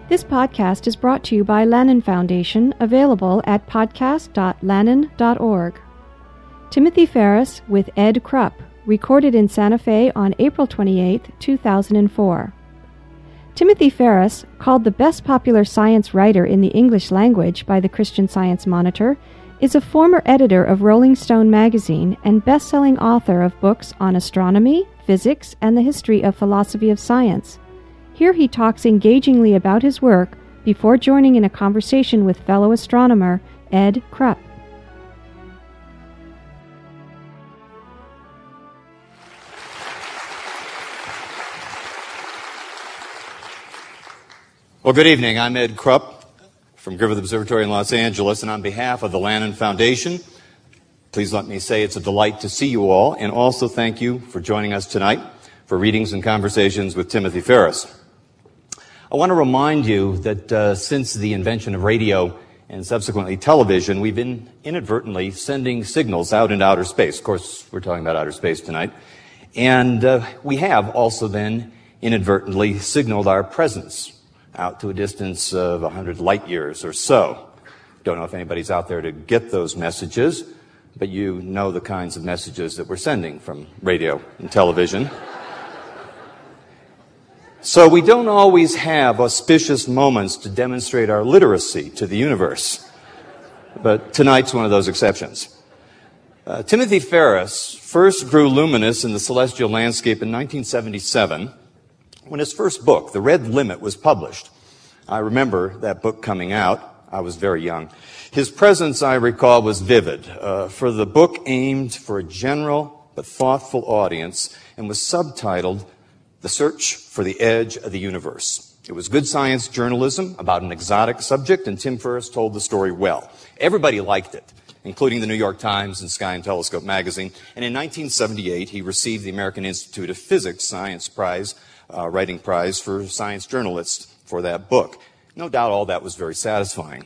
This podcast is brought to you by Lannan Foundation, available at podcast.lannan.org. Timothy Ferris with Ed Krupp, recorded in Santa Fe on April 28, 2004. Timothy Ferris, called the best popular science writer in the English language by the Christian Science Monitor, is a former editor of Rolling Stone magazine and best-selling author of books on astronomy, physics, and the history of philosophy of science. Here he talks engagingly about his work before joining in a conversation with fellow astronomer Ed Krupp. Well, good evening. I'm Ed Krupp from Griffith Observatory in Los Angeles, and on behalf of the Lannan Foundation, please let me say it's a delight to see you all, and also thank you for joining us tonight for readings and conversations with Timothy Ferris. I want to remind you that since the invention of radio and subsequently television, we've been inadvertently sending signals out into outer space. Of course, we're talking about outer space tonight. And we have also then inadvertently signaled our presence out to a distance of 100 light years or so. Don't know if anybody's out there to get those messages, but you know the kinds of messages that we're sending from radio and television. So we don't always have auspicious moments to demonstrate our literacy to the universe. But tonight's one of those exceptions. Timothy Ferris first grew luminous in the celestial landscape in 1977 when his first book, The Red Limit, was published. I remember that book coming out. I was very young. His presence, I recall, was vivid, for the book aimed for a general but thoughtful audience and was subtitled The Search for the Edge of the Universe. It was good science journalism about an exotic subject, and Tim Ferris told the story well. Everybody liked it, including the New York Times and Sky and Telescope magazine. And in 1978, he received the American Institute of Physics Science Prize, writing prize for science journalists for that book. No doubt all that was very satisfying.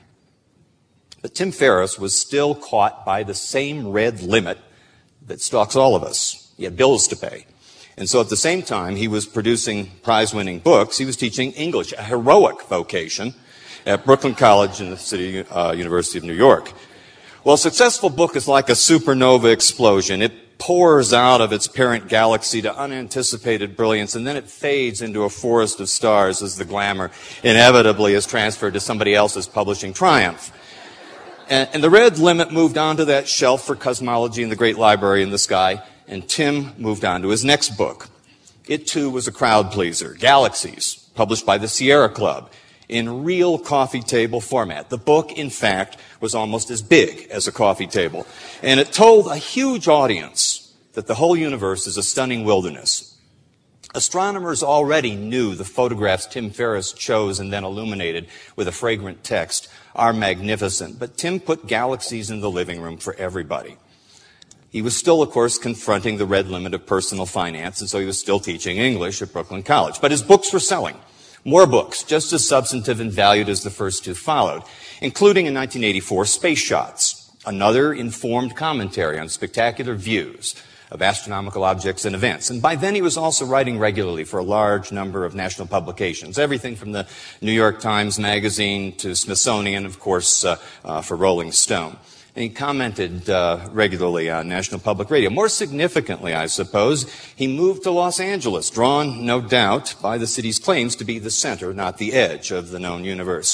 But Tim Ferris was still caught by the same red limit that stalks all of us. He had bills to pay. And so at the same time he was producing prize-winning books, he was teaching English, a heroic vocation, at Brooklyn College in the City University of New York. Well, a successful book is like a supernova explosion. It pours out of its parent galaxy to unanticipated brilliance, and then it fades into a forest of stars as the glamour inevitably is transferred to somebody else's publishing triumph. And the Red Limit moved onto that shelf for cosmology in the Great Library in the Sky, and Tim moved on to his next book. It, too, was a crowd pleaser, Galaxies, published by the Sierra Club, in real coffee table format. The book, in fact, was almost as big as a coffee table. And it told a huge audience that the whole universe is a stunning wilderness. Astronomers already knew the photographs Tim Ferris chose and then illuminated with a fragrant text are magnificent. But Tim put Galaxies in the living room for everybody. He was still, of course, confronting the red limit of personal finance, and so he was still teaching English at Brooklyn College. But his books were selling. More books, just as substantive and valued as the first two followed, including in 1984, Space Shots, another informed commentary on spectacular views of astronomical objects and events. And by then he was also writing regularly for a large number of national publications, everything from the New York Times Magazine to Smithsonian, of course, for Rolling Stone. And he commented regularly on National Public Radio. More significantly, I suppose, he moved to Los Angeles, drawn, no doubt, by the city's claims to be the center, not the edge, of the known universe.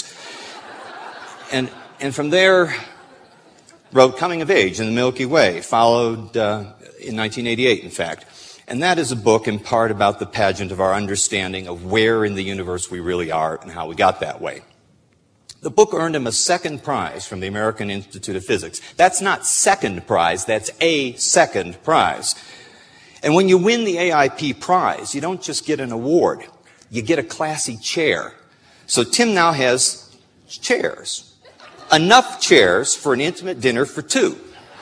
And from there, wrote Coming of Age in the Milky Way, followed in 1988, in fact. And that is a book in part about the pageant of our understanding of where in the universe we really are and how we got that way. The book earned him a second prize from the American Institute of Physics. That's not second prize, that's a second prize. And when you win the AIP prize, you don't just get an award, you get a classy chair. So Tim now has chairs. Enough chairs for an intimate dinner for two.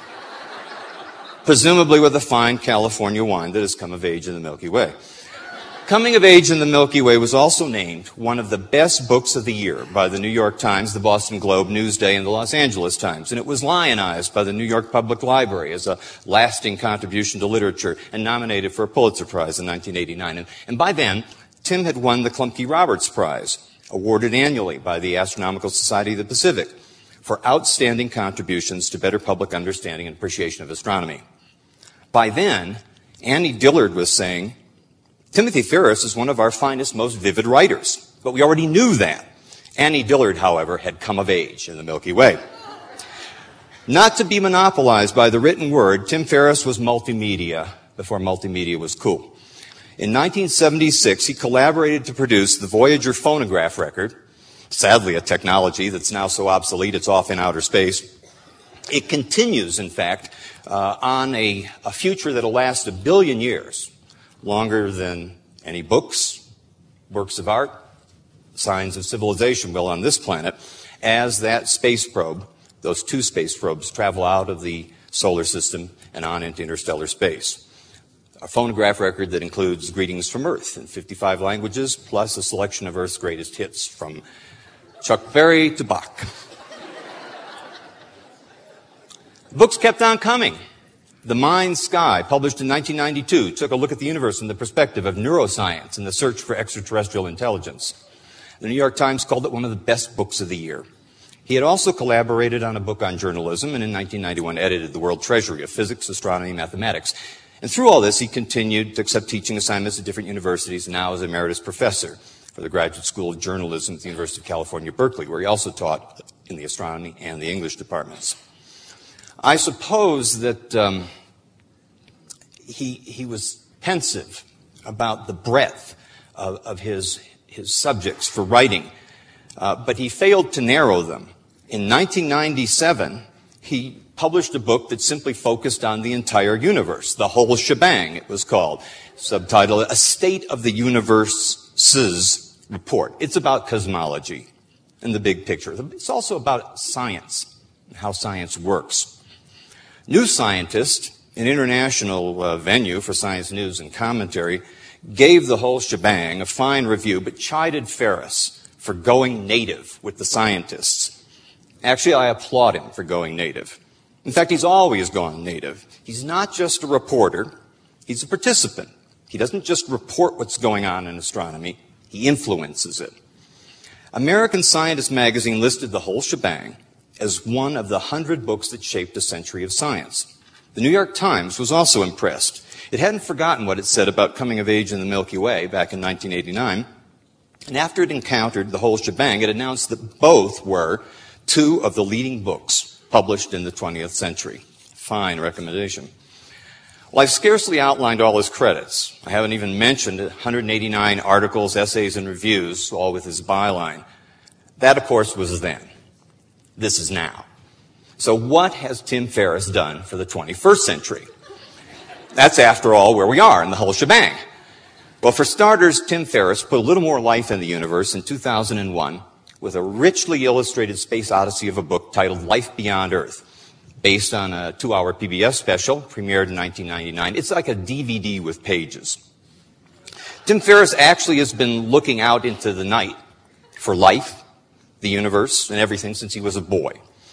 Presumably with a fine California wine that has come of age in the Milky Way. Coming of Age in the Milky Way was also named one of the best books of the year by the New York Times, the Boston Globe, Newsday, and the Los Angeles Times. And it was lionized by the New York Public Library as a lasting contribution to literature and nominated for a Pulitzer Prize in 1989. And by then, Tim had won the Klumpke-Roberts Prize awarded annually by the Astronomical Society of the Pacific for outstanding contributions to better public understanding and appreciation of astronomy. By then, Annie Dillard was saying, Timothy Ferris is one of our finest, most vivid writers. But we already knew that. Annie Dillard, however, had come of age in the Milky Way. Not to be monopolized by the written word, Tim Ferris was multimedia before multimedia was cool. In 1976, he collaborated to produce the Voyager phonograph record, sadly a technology that's now so obsolete it's off in outer space. It continues, in fact, on a future that'll last 1 billion years, longer than any books, works of art, signs of civilization will on this planet, as that space probe, those 2 space probes, travel out of the solar system and on into interstellar space. A phonograph record that includes greetings from Earth in 55 languages, plus a selection of Earth's greatest hits from Chuck Berry to Bach. Books kept on coming. The Mind Sky, published in 1992, took a look at the universe from the perspective of neuroscience and the search for extraterrestrial intelligence. The New York Times called it one of the best books of the year. He had also collaborated on a book on journalism and in 1991 edited The World Treasury of Physics, Astronomy, and Mathematics. And through all this, he continued to accept teaching assignments at different universities, now as emeritus professor for the Graduate School of Journalism at the University of California, Berkeley, where he also taught in the astronomy and the English departments. I suppose that he was pensive about the breadth of his subjects for writing, but he failed to narrow them. In 1997, he published a book that simply focused on the entire universe, the whole shebang, it was called, subtitled A State of the Universe's Report. It's about cosmology and the big picture. It's also about science and how science works. New Scientist, an international venue for science news and commentary, gave the whole shebang a fine review, but chided Ferris for going native with the scientists. Actually, I applaud him for going native. In fact, he's always gone native. He's not just a reporter, he's a participant. He doesn't just report what's going on in astronomy, he influences it. American Scientist magazine listed the whole shebang as one of the 100 books that shaped a century of science. The New York Times was also impressed. It hadn't forgotten what it said about coming of age in the Milky Way back in 1989. And after it encountered the whole shebang, it announced that both were 2 of the leading books published in the 20th century. Fine recommendation. Well, I've scarcely outlined all his credits. I haven't even mentioned 189 articles, essays, and reviews, all with his byline. That, of course, was then. This is now. So what has Tim Ferris done for the 21st century? That's, after all, where we are in the whole shebang. Well, for starters, Tim Ferris put a little more life in the universe in 2001 with a richly illustrated space odyssey of a book titled Life Beyond Earth, based on a 2-hour PBS special premiered in 1999. It's like a DVD with pages. Tim Ferris actually has been looking out into the night for life, the universe, and everything since he was a boy.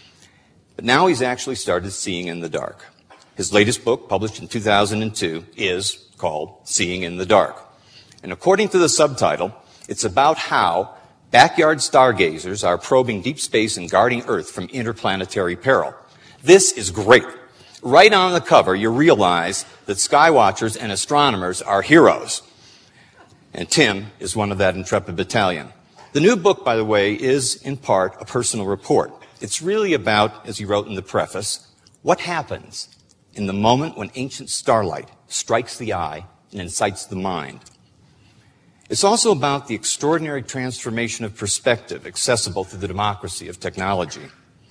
But now he's actually started seeing in the dark. His latest book, published in 2002, is called Seeing in the Dark. And according to the subtitle, it's about how backyard stargazers are probing deep space and guarding Earth from interplanetary peril. This is great. Right on the cover, you realize that skywatchers and astronomers are heroes. And Tim is one of that intrepid battalion. The new book, by the way, is in part a personal report. It's really about, as he wrote in the preface, what happens in the moment when ancient starlight strikes the eye and incites the mind. It's also about the extraordinary transformation of perspective accessible through the democracy of technology.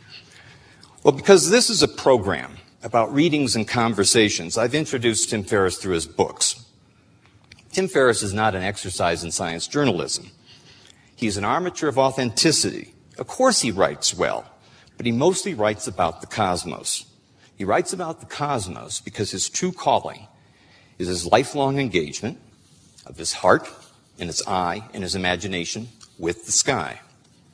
Well, because this is a program about readings and conversations, I've introduced Tim Ferris through his books. Tim Ferris is not an exercise in science journalism. He's an armature of authenticity. Of course he writes well, but he mostly writes about the cosmos. He writes about the cosmos because his true calling is his lifelong engagement of his heart and his eye and his imagination with the sky.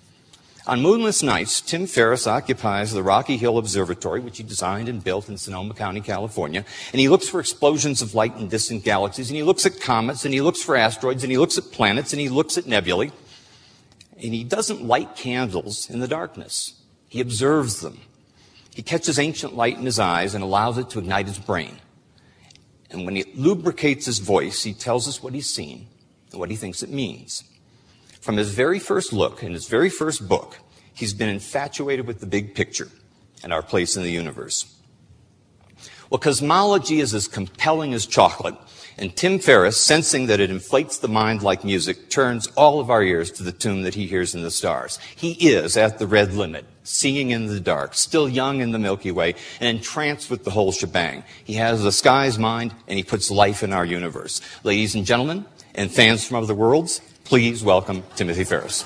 On moonless nights, Tim Ferris occupies the Rocky Hill Observatory, which he designed and built in Sonoma County, California, and he looks for explosions of light in distant galaxies, and he looks at comets, and he looks for asteroids, and he looks at planets, and he looks at nebulae. And he doesn't light candles in the darkness. He observes them. He catches ancient light in his eyes and allows it to ignite his brain. And when he lubricates his voice, he tells us what he's seen and what he thinks it means. From his very first look, in his very first book, he's been infatuated with the big picture and our place in the universe. Well, cosmology is as compelling as chocolate, and Tim Ferriss, sensing that it inflates the mind like music, turns all of our ears to the tune that he hears in the stars. He is at the red limit, seeing in the dark, still young in the Milky Way, and entranced with the whole shebang. He has the sky's mind, and he puts life in our universe. Ladies and gentlemen, and fans from other worlds, please welcome Timothy Ferriss.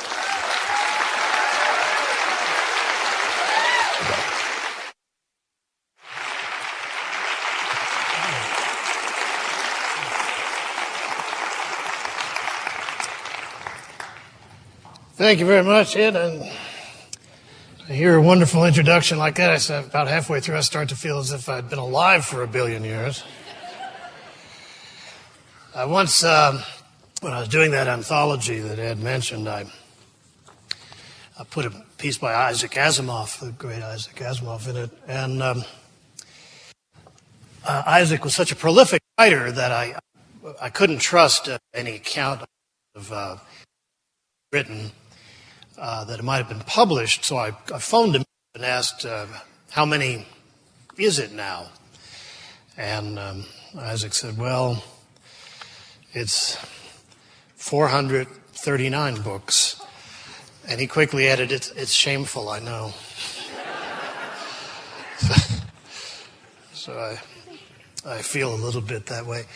Thank you very much, Ed. And I hear a wonderful introduction like that. I said about halfway through, I start to feel as if I'd been alive for 1 billion years. I once, when I was doing that anthology that Ed mentioned, I put a piece by Isaac Asimov, the great Isaac Asimov, in it. And Isaac was such a prolific writer that I couldn't trust any account of written that it might have been published. So I phoned him and asked, how many is it now? And Isaac said, well, it's 439 books. And he quickly added, it's shameful, I know. So I feel a little bit that way.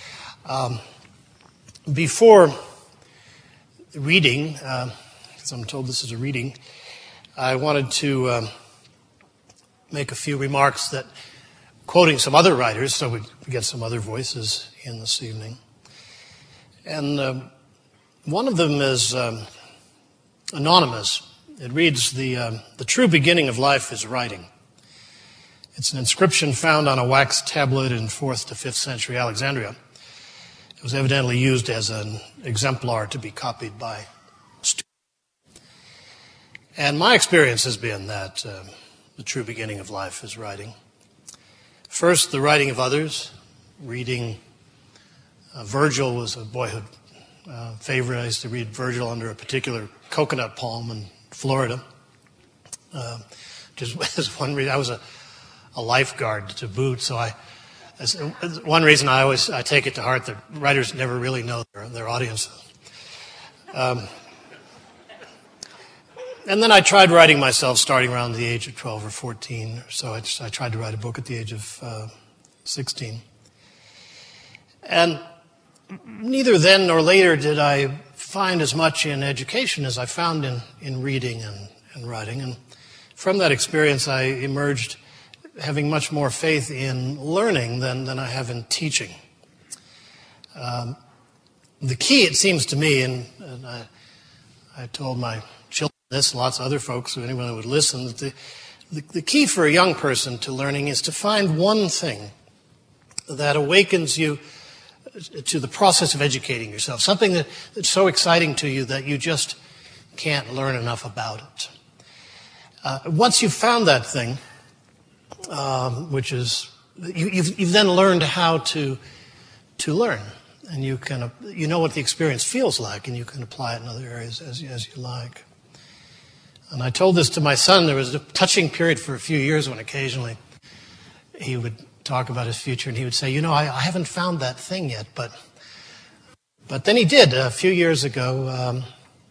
Before reading, because I'm told this is a reading, I wanted to make a few remarks that, quoting some other writers, so we get some other voices in this evening. And one of them is anonymous. It reads, the true beginning of life is writing. It's an inscription found on a wax tablet in 4th to 5th century Alexandria. It was evidently used as an exemplar to be copied by students. And my experience has been that the true beginning of life is writing. First, the writing of others, reading. Virgil was a boyhood favorite. I used to read Virgil under a particular coconut palm in Florida. Just as one reason, I was a lifeguard to boot, so one reason I take it to heart that writers never really know their audience. And then I tried writing myself starting around the age of 12 or 14. So I tried to write a book at the age of 16. And neither then nor later did I find as much in education as I found in reading and writing. And from that experience, I emerged having much more faith in learning than I have in teaching. The key, it seems to me, and I told my children this, lots of other folks, or anyone who would listen, that the key for a young person to learning is to find one thing that awakens you to the process of educating yourself, something that's so exciting to you that you just can't learn enough about it. Once you've found that thing, which is, you've then learned how to learn, and you know what the experience feels like, and you can apply it in other areas as you like. And I told this to my son. There was a touching period for a few years when occasionally he would talk about his future, and he would say, I haven't found that thing yet, but then he did. A few years ago,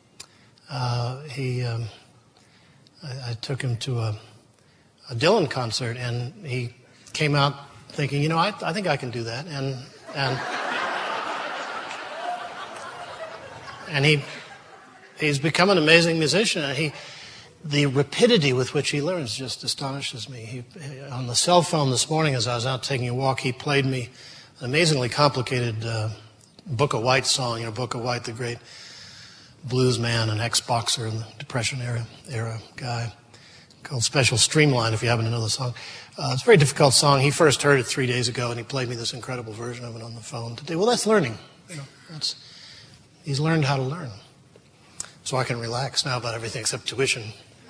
I took him to a Dylan concert, and he came out thinking, I think I can do that, and he's become an amazing musician, and the rapidity with which he learns just astonishes me. On the cell phone this morning, as I was out taking a walk, he played me an amazingly complicated Booker White song. Booker White, the great blues man and ex-boxer in the Depression era guy, called Special Streamline, if you happen to know the song. It's a very difficult song. He first heard it 3 days ago, and he played me this incredible version of it on the phone today. Well, that's learning. He's learned how to learn. so I can relax now about everything except tuition.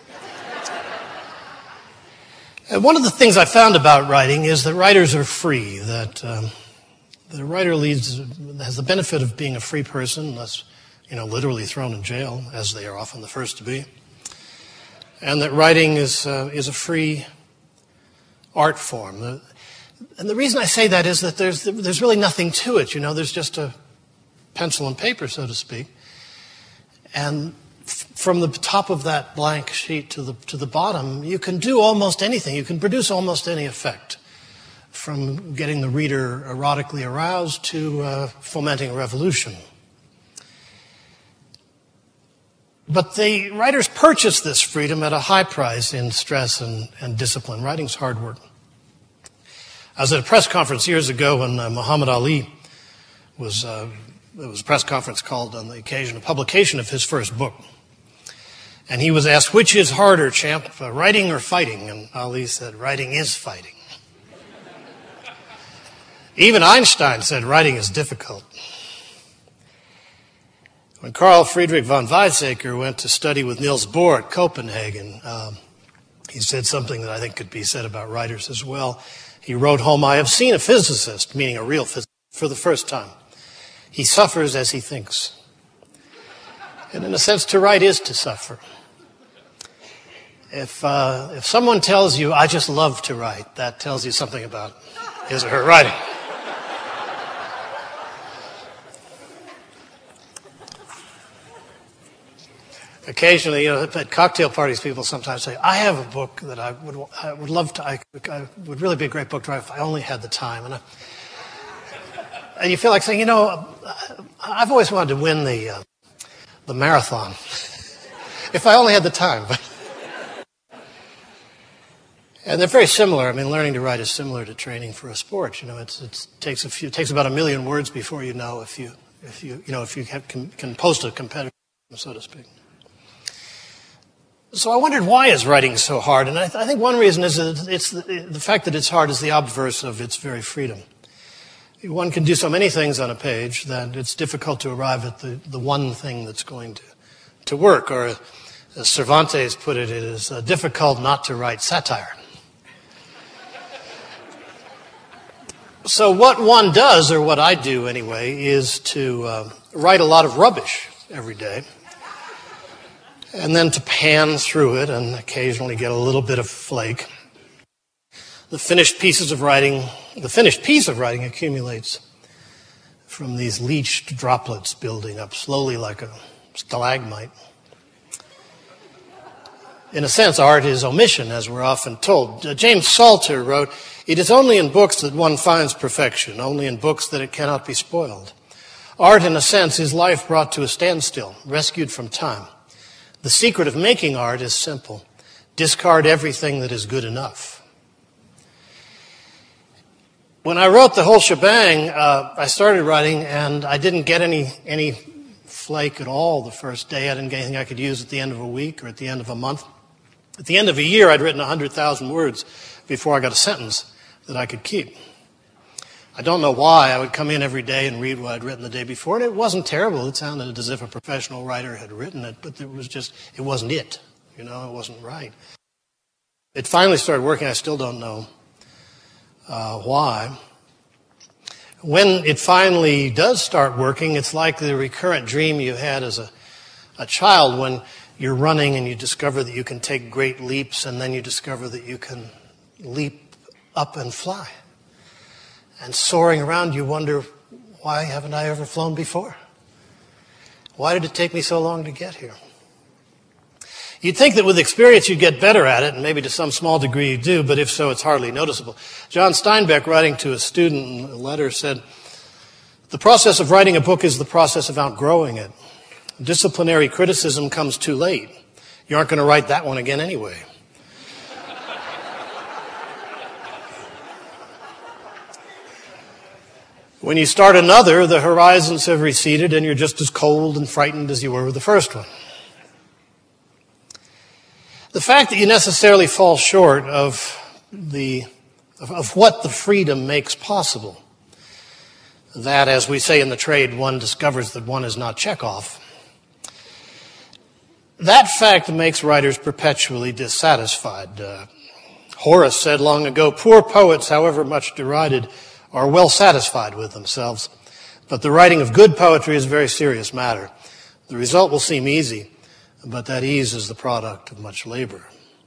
And one of the things I found about writing is that writers are free, that a writer has the benefit of being a free person, unless, literally thrown in jail, as they are often the first to be. And that writing is a free art form. And the reason I say that is that there's really nothing to it, there's just a pencil and paper, so to speak. And from the top of that blank sheet to the bottom, you can do almost anything. You can produce almost any effect, from getting the reader erotically aroused to fomenting a revolution. But the writers purchase this freedom at a high price in stress and discipline. Writing's hard work. I was at a press conference years ago when Muhammad Ali there was a press conference called on the occasion of publication of his first book. And he was asked, which is harder, champ, writing or fighting? And Ali said, writing is fighting. Even Einstein said writing is difficult. When Carl Friedrich von Weizsäcker went to study with Niels Bohr at Copenhagen, he said something that I think could be said about writers as well. He wrote home, I have seen a physicist, meaning a real physicist, for the first time. He suffers as he thinks. And in a sense, to write is to suffer. If someone tells you, I just love to write, that tells you something about his or her writing. Occasionally, at cocktail parties, people sometimes say, I have a book that I would love to, I would really be a great book to write if I only had the time. And you feel like saying, I've always wanted to win the marathon. If I only had the time. And they're very similar. I mean, learning to write is similar to training for a sport. It takes about 1 million words before you know if you can post a competitor, so to speak. So I wondered, why is writing so hard? And I think one reason is that it's the fact that it's hard is the obverse of its very freedom. One can do so many things on a page that it's difficult to arrive at the one thing that's going to work. Or as Cervantes put it, it is difficult not to write satire. So what one does, or what I do anyway, is to write a lot of rubbish every day. And then to pan through it and occasionally get a little bit of flake. The finished piece of writing accumulates from these leached droplets building up slowly like a stalagmite. In a sense, art is omission, as we're often told. James Salter wrote, it is only in books that one finds perfection, only in books that it cannot be spoiled. Art, in a sense, is life brought to a standstill, rescued from time. The secret of making art is simple. Discard everything that is good enough. When I wrote the whole shebang, I started writing and I didn't get any flake at all the first day. I didn't get anything I could use at the end of a week or at the end of a month. At the end of a year, I'd written 100,000 words before I got a sentence that I could keep. I don't know why. I would come in every day and read what I'd written the day before, and it wasn't terrible. It sounded as if a professional writer had written it, but it wasn't it. It wasn't right. It finally started working. I still don't know why. When it finally does start working, it's like the recurrent dream you had as a child when you're running and you discover that you can take great leaps, and then you discover that you can leap up and fly. And soaring around, you wonder, why haven't I ever flown before? Why did it take me so long to get here? You'd think that with experience you'd get better at it, and maybe to some small degree you do, but if so, it's hardly noticeable. John Steinbeck, writing to a student in a letter, said, the process of writing a book is the process of outgrowing it. Disciplinary criticism comes too late. You aren't going to write that one again anyway. When you start another, the horizons have receded and you're just as cold and frightened as you were with the first one. The fact that you necessarily fall short of what the freedom makes possible, that, as we say in the trade, one discovers that one is not Chekhov, That fact makes writers perpetually dissatisfied. Horace said long ago, "Poor poets, however much derided, are well satisfied with themselves." But the writing of good poetry is a very serious matter. The result will seem easy, but that ease is the product of much labor.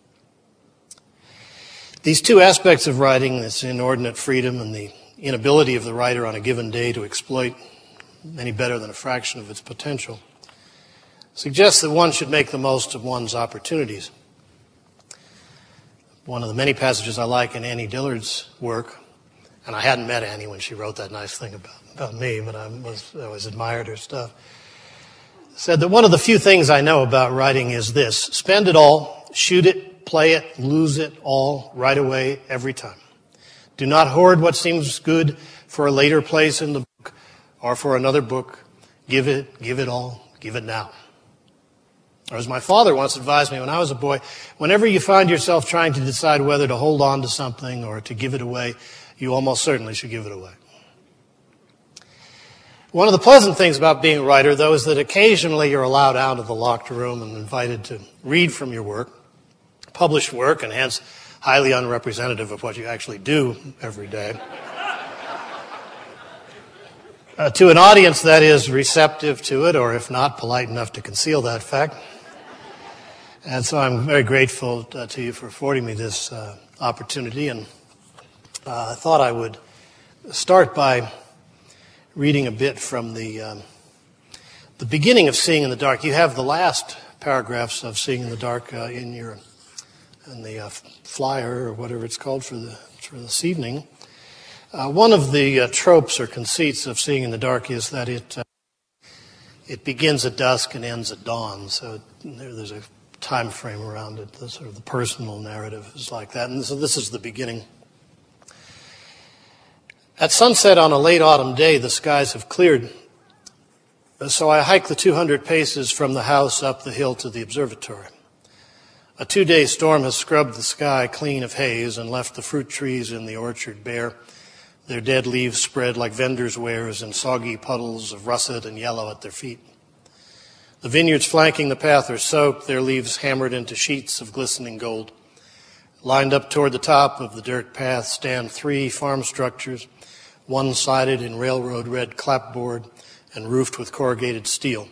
These two aspects of writing, this inordinate freedom and the inability of the writer on a given day to exploit any better than a fraction of its potential, suggests that one should make the most of one's opportunities. One of the many passages I like in Annie Dillard's work, and I hadn't met Annie when she wrote that nice thing about me, but I always admired her stuff, said that one of the few things I know about writing is this: spend it all, shoot it, play it, lose it all right away every time. Do not hoard what seems good for a later place in the book or for another book. Give it all, give it now. Or as my father once advised me when I was a boy, whenever you find yourself trying to decide whether to hold on to something or to give it away, you almost certainly should give it away. One of the pleasant things about being a writer, though, is that occasionally you're allowed out of the locked room and invited to read from your work, published work, and hence highly unrepresentative of what you actually do every day, to an audience that is receptive to it, or if not, polite enough to conceal that fact. And so I'm very grateful to you for affording me this opportunity, and I thought I would start by reading a bit from the beginning of Seeing in the Dark. You have the last paragraphs of Seeing in the Dark in the flyer or whatever it's called for this evening. One of the tropes or conceits of Seeing in the Dark is that it begins at dusk and ends at dawn. So there's a time frame around it. The sort of the personal narrative is like that. And so this is the beginning. At sunset on a late autumn day, the skies have cleared. So I hike the 200 paces from the house up the hill to the observatory. A 2-day storm has scrubbed the sky clean of haze and left the fruit trees in the orchard bare, their dead leaves spread like vendors' wares in soggy puddles of russet and yellow at their feet. The vineyards flanking the path are soaked, their leaves hammered into sheets of glistening gold. Lined up toward the top of the dirt path stand 3 farm structures, one-sided in railroad red clapboard and roofed with corrugated steel.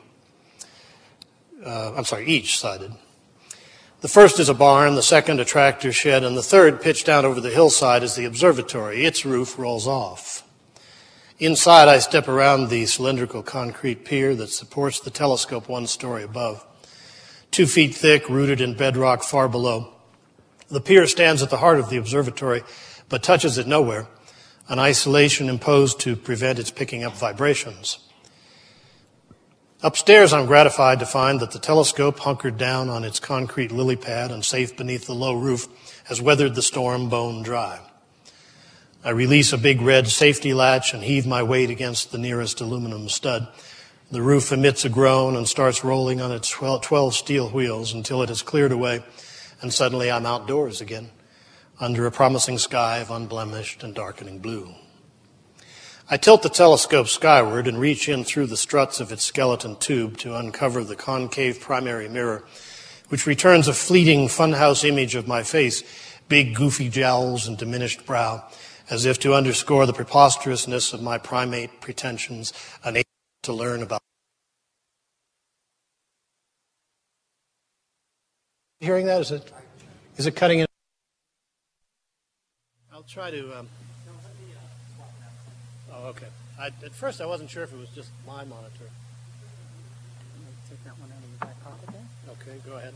Each sided. The first is a barn, the second a tractor shed, and the third, pitched down over the hillside, is the observatory. Its roof rolls off. Inside, I step around the cylindrical concrete pier that supports the telescope 1 story above. 2 feet thick, rooted in bedrock far below. The pier stands at the heart of the observatory, but touches it nowhere, an isolation imposed to prevent its picking up vibrations. Upstairs, I'm gratified to find that the telescope, hunkered down on its concrete lily pad and safe beneath the low roof, has weathered the storm bone dry. I release a big red safety latch and heave my weight against the nearest aluminum stud. The roof emits a groan and starts rolling on its 12 steel wheels until it has cleared away, and suddenly I'm outdoors again, under a promising sky of unblemished and darkening blue. I tilt the telescope skyward and reach in through the struts of its skeleton tube to uncover the concave primary mirror, which returns a fleeting funhouse image of my face, big goofy jowls and diminished brow, as if to underscore the preposterousness of my primate pretensions, unable to learn about. Hearing that? Is it cutting in? I'll try to. Oh, okay. At first, I wasn't sure if it was just my monitor. Take that one out of the back pocket there. Okay, go ahead.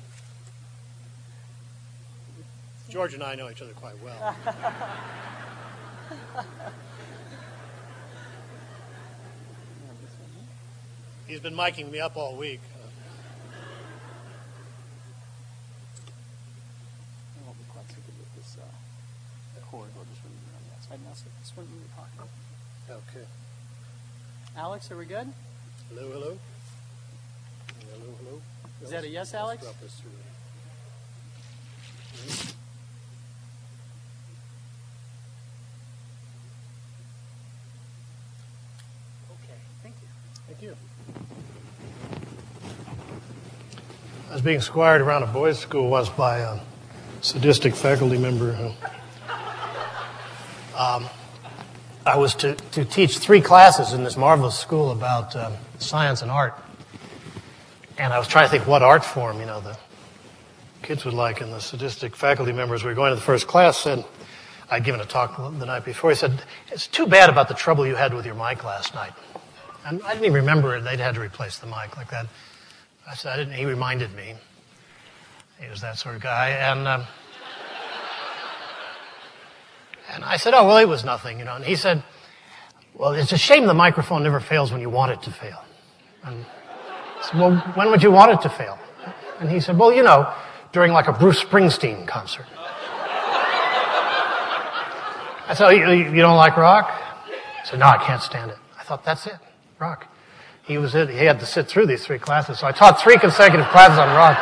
George and I know each other quite well. He's been miking me up all week. I won't be quite so good with this cord. We'll just move it on the outside. Now, so this one in your pocket. Okay. Alex, are we good? Hello, hello. Hello, hello. Is that a yes, Alex? Drop this through. Okay, thank you. Thank you. I was being squired around a boys' school once by a sadistic faculty member who I was to teach 3 classes in this marvelous school about science and art. And I was trying to think what art form, the kids would like. And the sadistic faculty members, we were going to the first class, said, I'd given a talk the night before. He said, it's too bad about the trouble you had with your mic last night. And I didn't even remember it. They'd had to replace the mic like that. I said, I didn't. He reminded me. He was that sort of guy. And I said, oh, well, it was nothing, And he said, well, it's a shame the microphone never fails when you want it to fail. And I said, well, when would you want it to fail? And he said, well, during like a Bruce Springsteen concert. I said, you don't like rock? He said, no, I can't stand it. I thought, that's it, rock. He was it. He had to sit through these 3 classes. So I taught 3 consecutive classes on rock.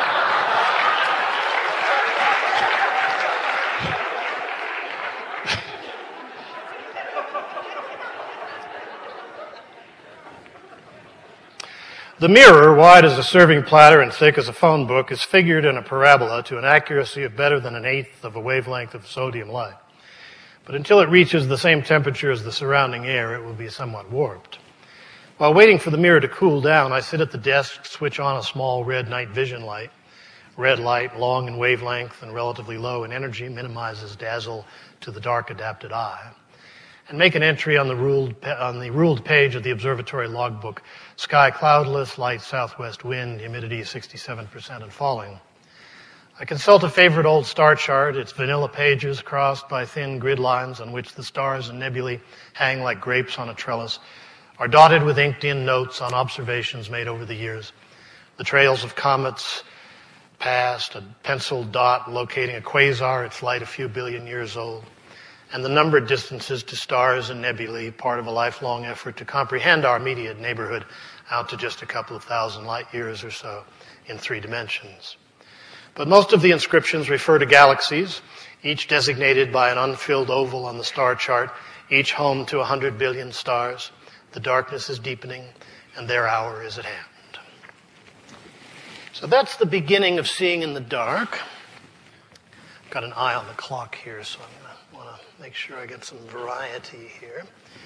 The mirror, wide as a serving platter and thick as a phone book, is figured in a parabola to an accuracy of better than 1/8 of a wavelength of sodium light. But until it reaches the same temperature as the surrounding air, it will be somewhat warped. While waiting for the mirror to cool down, I sit at the desk, switch on a small red night vision light. Red light, long in wavelength and relatively low in energy, minimizes dazzle to the dark adapted eye. And make an entry on the ruled page of the observatory logbook. Sky cloudless, light southwest wind, humidity 67% and falling. I consult a favorite old star chart, its vanilla pages crossed by thin grid lines on which the stars and nebulae hang like grapes on a trellis, are dotted with inked-in notes on observations made over the years. The trails of comets past, a penciled dot locating a quasar, its light a few billion years old, and the numbered distances to stars and nebulae, part of a lifelong effort to comprehend our immediate neighborhood out to just a couple of thousand light years or so in 3 dimensions. But most of the inscriptions refer to galaxies, each designated by an unfilled oval on the star chart, each home to 100 billion stars. The darkness is deepening, and their hour is at hand. So that's the beginning of Seeing in the Dark. I've got an eye on the clock here, so I'm make sure I get some variety here.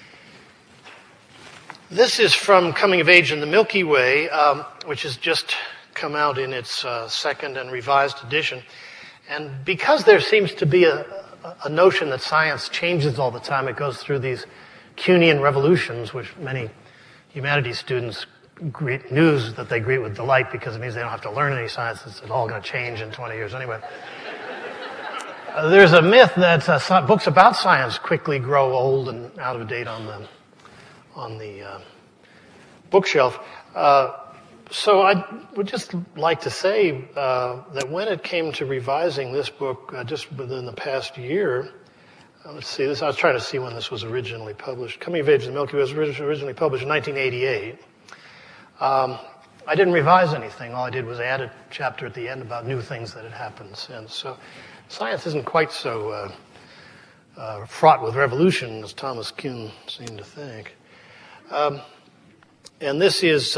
This is from Coming of Age in the Milky Way, which has just come out in its second and revised edition. And because there seems to be a notion that science changes all the time, it goes through these Kuhnian revolutions, which many humanities students news that they greet with delight because it means they don't have to learn any science. It's all going to change in 20 years anyway. There's a myth that books about science quickly grow old and out of date on the bookshelf. So I would just like to say that when it came to revising this book just within the past year, let's see, I was trying to see when this was originally published. Coming of Age in the Milky Way was originally published in 1988. I didn't revise anything. All I did was add a chapter at the end about new things that had happened since. So science isn't quite so fraught with revolution as Thomas Kuhn seemed to think. And this is,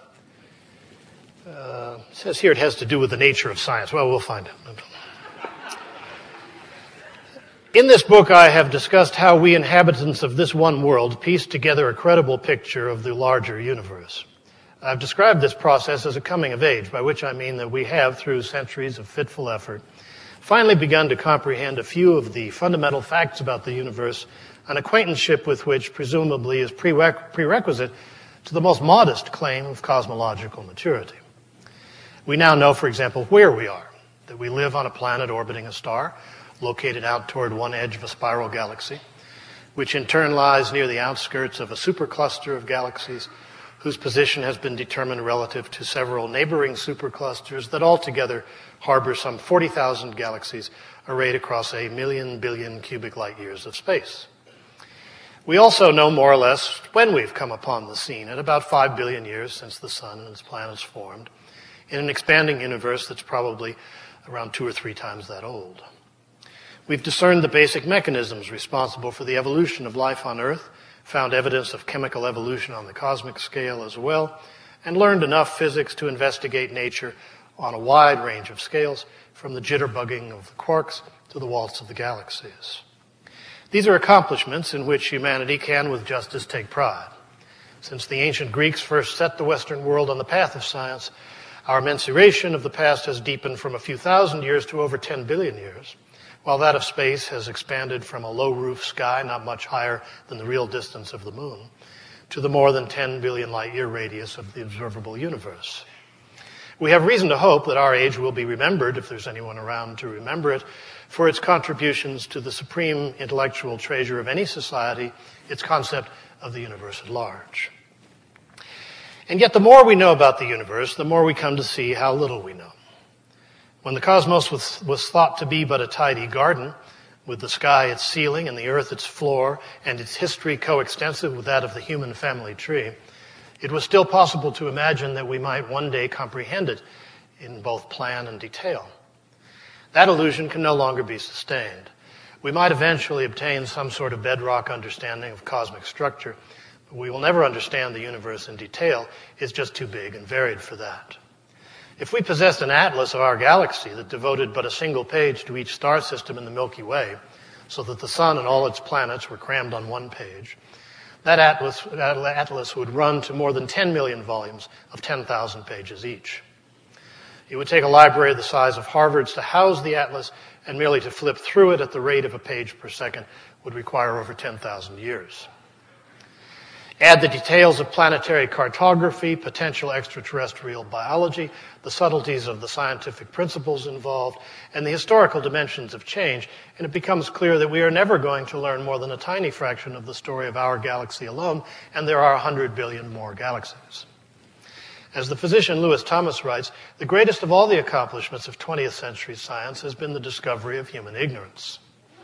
says here it has to do with the nature of science. Well, we'll find out. In this book, I have discussed how we inhabitants of this one world piece together a credible picture of the larger universe. I've described this process as a coming of age, by which I mean that we have, through centuries of fitful effort, finally begun to comprehend a few of the fundamental facts about the universe, an acquaintanceship with which presumably is prerequisite to the most modest claim of cosmological maturity. We now know, for example, where we are, that we live on a planet orbiting a star, located out toward one edge of a spiral galaxy, which in turn lies near the outskirts of a supercluster of galaxies whose position has been determined relative to several neighboring superclusters that altogether harbor some 40,000 galaxies arrayed across 1 million billion cubic light years of space. We also know more or less when we've come upon the scene, at about 5 billion years since the sun and its planets formed, in an expanding universe that's probably around 2 or 3 times that old. We've discerned the basic mechanisms responsible for the evolution of life on Earth, found evidence of chemical evolution on the cosmic scale as well, and learned enough physics to investigate nature on a wide range of scales, from the jitterbugging of the quarks to the waltz of the galaxies. These are accomplishments in which humanity can with justice take pride. Since the ancient Greeks first set the Western world on the path of science, our mensuration of the past has deepened from a few thousand years to over 10 billion years, while that of space has expanded from a low-roof sky not much higher than the real distance of the moon to the more than 10 billion light-year radius of the observable universe. We have reason to hope that our age will be remembered, if there's anyone around to remember it, for its contributions to the supreme intellectual treasure of any society, its concept of the universe at large. And yet the more we know about the universe, the more we come to see how little we know. When the cosmos was thought to be but a tidy garden, with the sky its ceiling and the earth its floor, and its history coextensive with that of the human family tree, it was still possible to imagine that we might one day comprehend it in both plan and detail. That illusion can no longer be sustained. We might eventually obtain some sort of bedrock understanding of cosmic structure, but we will never understand the universe in detail. It's just too big and varied for that. If we possessed an atlas of our galaxy that devoted but a single page to each star system in the Milky Way, so that the sun and all its planets were crammed on one page, that atlas would run to more than 10 million volumes of 10,000 pages each. It would take a library the size of Harvard's to house the atlas, and merely to flip through it at the rate of a page per second would require over 10,000 years. Add the details of planetary cartography, potential extraterrestrial biology, the subtleties of the scientific principles involved, and the historical dimensions of change, and it becomes clear that we are never going to learn more than a tiny fraction of the story of our galaxy alone, and there are 100 billion more galaxies. As the physician Lewis Thomas writes, the greatest of all the accomplishments of 20th century science has been the discovery of human ignorance.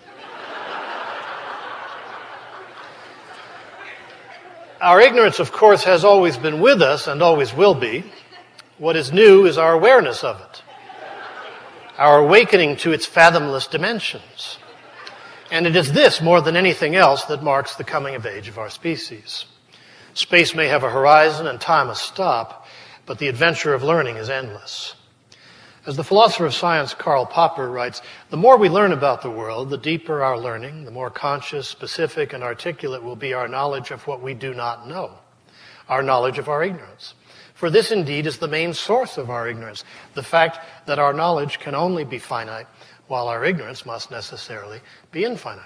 Our ignorance, of course, has always been with us and always will be. What is new is our awareness of it, our awakening to its fathomless dimensions. And it is this, more than anything else, that marks the coming of age of our species. Space may have a horizon and time a stop, but the adventure of learning is endless. As the philosopher of science Karl Popper writes, the more we learn about the world, the deeper our learning, the more conscious, specific, and articulate will be our knowledge of what we do not know, our knowledge of our ignorance. For this indeed is the main source of our ignorance, the fact that our knowledge can only be finite, while our ignorance must necessarily be infinite.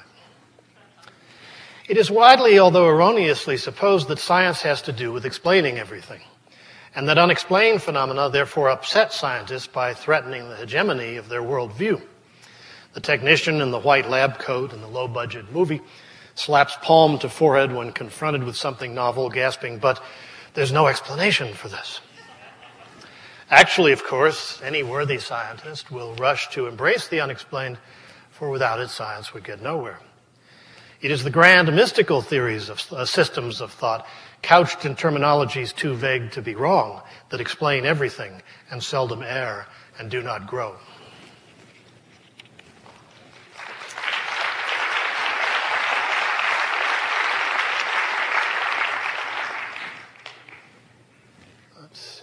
It is widely, although erroneously, supposed that science has to do with explaining everything, and that unexplained phenomena therefore upset scientists by threatening the hegemony of their worldview. The technician in the white lab coat in the low-budget movie slaps palm to forehead when confronted with something novel, gasping, "But there's no explanation for this." Actually, of course, any worthy scientist will rush to embrace the unexplained, for without it, science would get nowhere. It is the grand mystical theories of systems of thought, couched in terminologies too vague to be wrong, that explain everything and seldom err and do not grow. Let's see.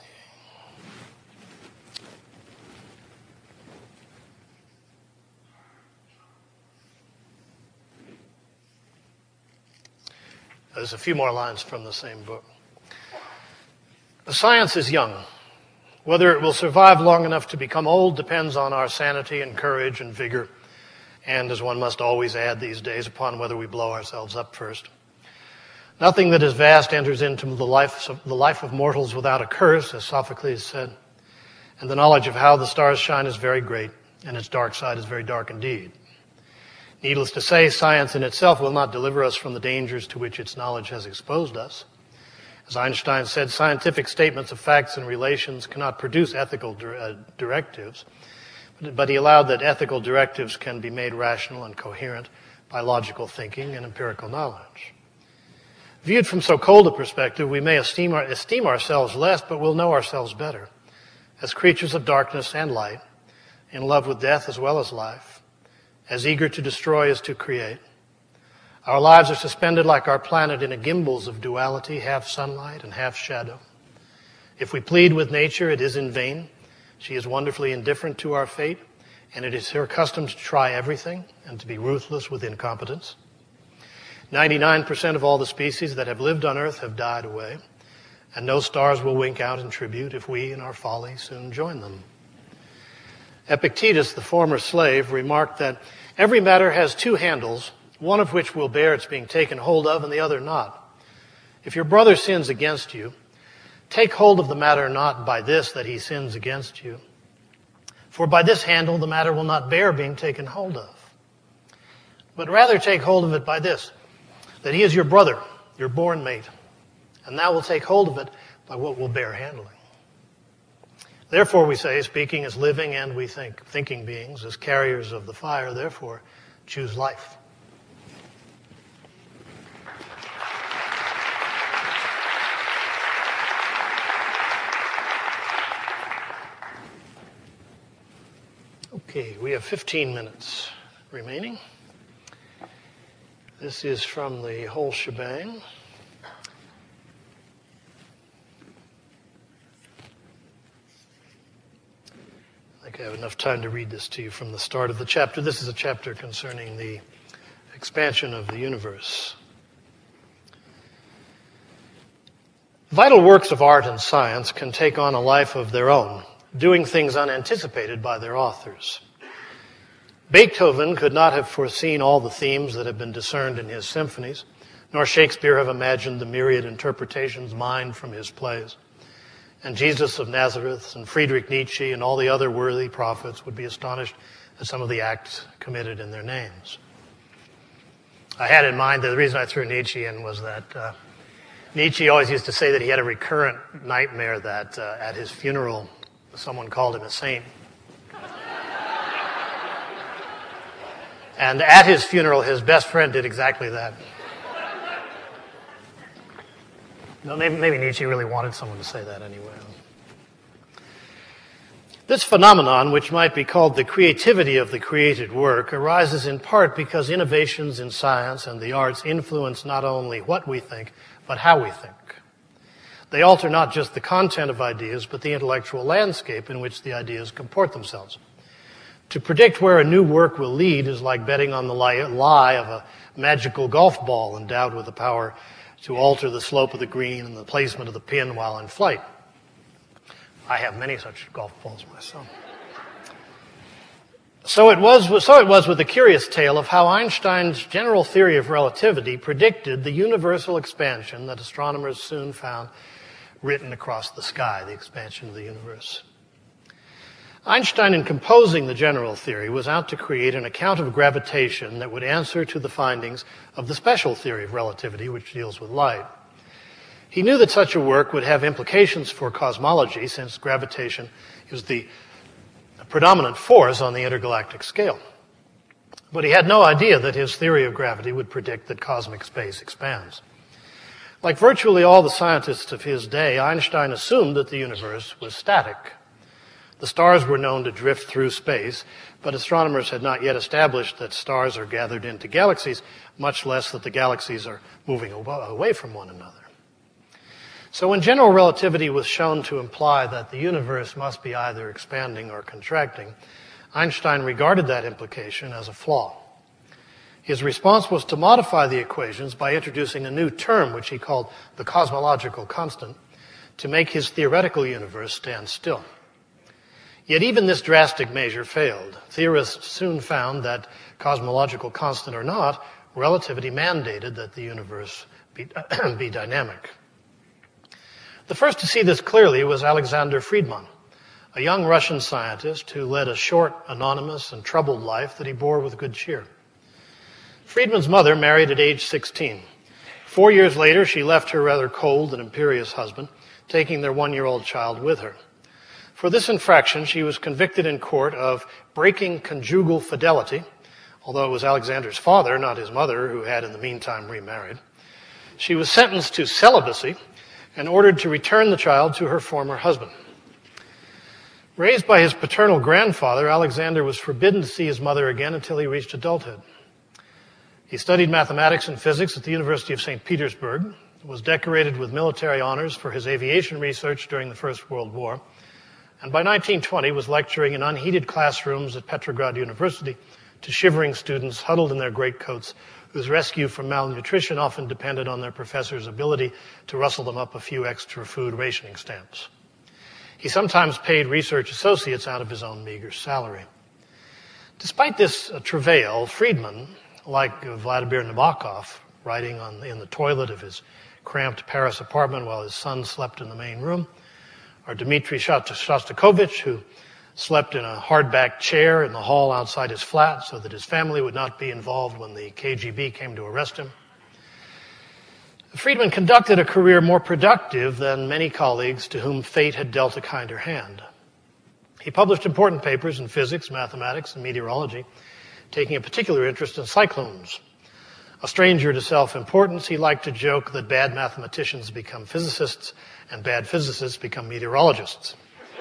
There's a few more lines from the same book. The science is young. Whether it will survive long enough to become old depends on our sanity and courage and vigor, and, as one must always add these days, upon whether we blow ourselves up first. Nothing that is vast enters into the life of mortals without a curse, as Sophocles said, and the knowledge of how the stars shine is very great, and its dark side is very dark indeed. Needless to say, science in itself will not deliver us from the dangers to which its knowledge has exposed us. As Einstein said, scientific statements of facts and relations cannot produce ethical directives, but he allowed that ethical directives can be made rational and coherent by logical thinking and empirical knowledge. Viewed from so cold a perspective, we may esteem ourselves less, but we'll know ourselves better, as creatures of darkness and light, in love with death as well as life, as eager to destroy as to create. Our lives are suspended like our planet in a gimbals of duality, half sunlight and half shadow. If we plead with nature, it is in vain. She is wonderfully indifferent to our fate, and it is her custom to try everything and to be ruthless with incompetence. 99% of all the species that have lived on Earth have died away, and no stars will wink out in tribute if we, in our folly, soon join them. Epictetus, the former slave, remarked that every matter has two handles, one of which will bear its being taken hold of and the other not. If your brother sins against you, take hold of the matter not by this that he sins against you, for by this handle the matter will not bear being taken hold of. But rather take hold of it by this, that he is your brother, your born mate, and thou wilt take hold of it by what will bear handling. Therefore, we say, speaking as living and we think, thinking beings, as carriers of the fire, therefore, choose life. Okay, we have 15 minutes remaining. This is from the whole shebang. I think I have enough time to read this to you from the start of the chapter. This is a chapter concerning the expansion of the universe. Vital works of art and science can take on a life of their own, doing things unanticipated by their authors. Beethoven could not have foreseen all the themes that have been discerned in his symphonies, nor Shakespeare have imagined the myriad interpretations mined from his plays. And Jesus of Nazareth and Friedrich Nietzsche and all the other worthy prophets would be astonished at some of the acts committed in their names. I had in mind that the reason I threw Nietzsche in was that Nietzsche always used to say that he had a recurrent nightmare that at his funeral someone called him a saint. And at his funeral, his best friend did exactly that. No, maybe Nietzsche really wanted someone to say that anyway. This phenomenon, which might be called the creativity of the created work, arises in part because innovations in science and the arts influence not only what we think, but how we think. They alter not just the content of ideas, but the intellectual landscape in which the ideas comport themselves. To predict where a new work will lead is like betting on the lie of a magical golf ball endowed with the power to alter the slope of the green and the placement of the pin while in flight. I have many such golf balls myself. So it was with the curious tale of how Einstein's general theory of relativity predicted the universal expansion that astronomers soon found written across the sky, the expansion of the universe. Einstein, in composing the general theory, was out to create an account of gravitation that would answer to the findings of the special theory of relativity, which deals with light. He knew that such a work would have implications for cosmology, since gravitation is the predominant force on the intergalactic scale. But he had no idea that his theory of gravity would predict that cosmic space expands. Like virtually all the scientists of his day, Einstein assumed that the universe was static. The stars were known to drift through space, but astronomers had not yet established that stars are gathered into galaxies, much less that the galaxies are moving away from one another. So when general relativity was shown to imply that the universe must be either expanding or contracting, Einstein regarded that implication as a flaw. His response was to modify the equations by introducing a new term, which he called the cosmological constant, to make his theoretical universe stand still. Yet even this drastic measure failed. Theorists soon found that, cosmological constant or not, relativity mandated that the universe be dynamic. The first to see this clearly was Alexander Friedmann, a young Russian scientist who led a short, anonymous, and troubled life that he bore with good cheer. Friedmann's mother married at age 16. 4 years later, she left her rather cold and imperious husband, taking their 1-year-old child with her. For this infraction, she was convicted in court of breaking conjugal fidelity, although it was Alexander's father, not his mother, who had in the meantime remarried. She was sentenced to celibacy and ordered to return the child to her former husband. Raised by his paternal grandfather, Alexander was forbidden to see his mother again until he reached adulthood. He studied mathematics and physics at the University of St. Petersburg, was decorated with military honors for his aviation research during the First World War, and by 1920 was lecturing in unheated classrooms at Petrograd University to shivering students huddled in their greatcoats, whose rescue from malnutrition often depended on their professor's ability to rustle them up a few extra food rationing stamps. He sometimes paid research associates out of his own meager salary. Despite this travail, Friedman, like Vladimir Nabokov, writing in the toilet of his cramped Paris apartment while his son slept in the main room, or Dmitry Shostakovich, who slept in a hardback chair in the hall outside his flat so that his family would not be involved when the KGB came to arrest him. Friedman conducted a career more productive than many colleagues to whom fate had dealt a kinder hand. He published important papers in physics, mathematics, and meteorology, taking a particular interest in cyclones. A stranger to self-importance, he liked to joke that bad mathematicians become physicists and bad physicists become meteorologists.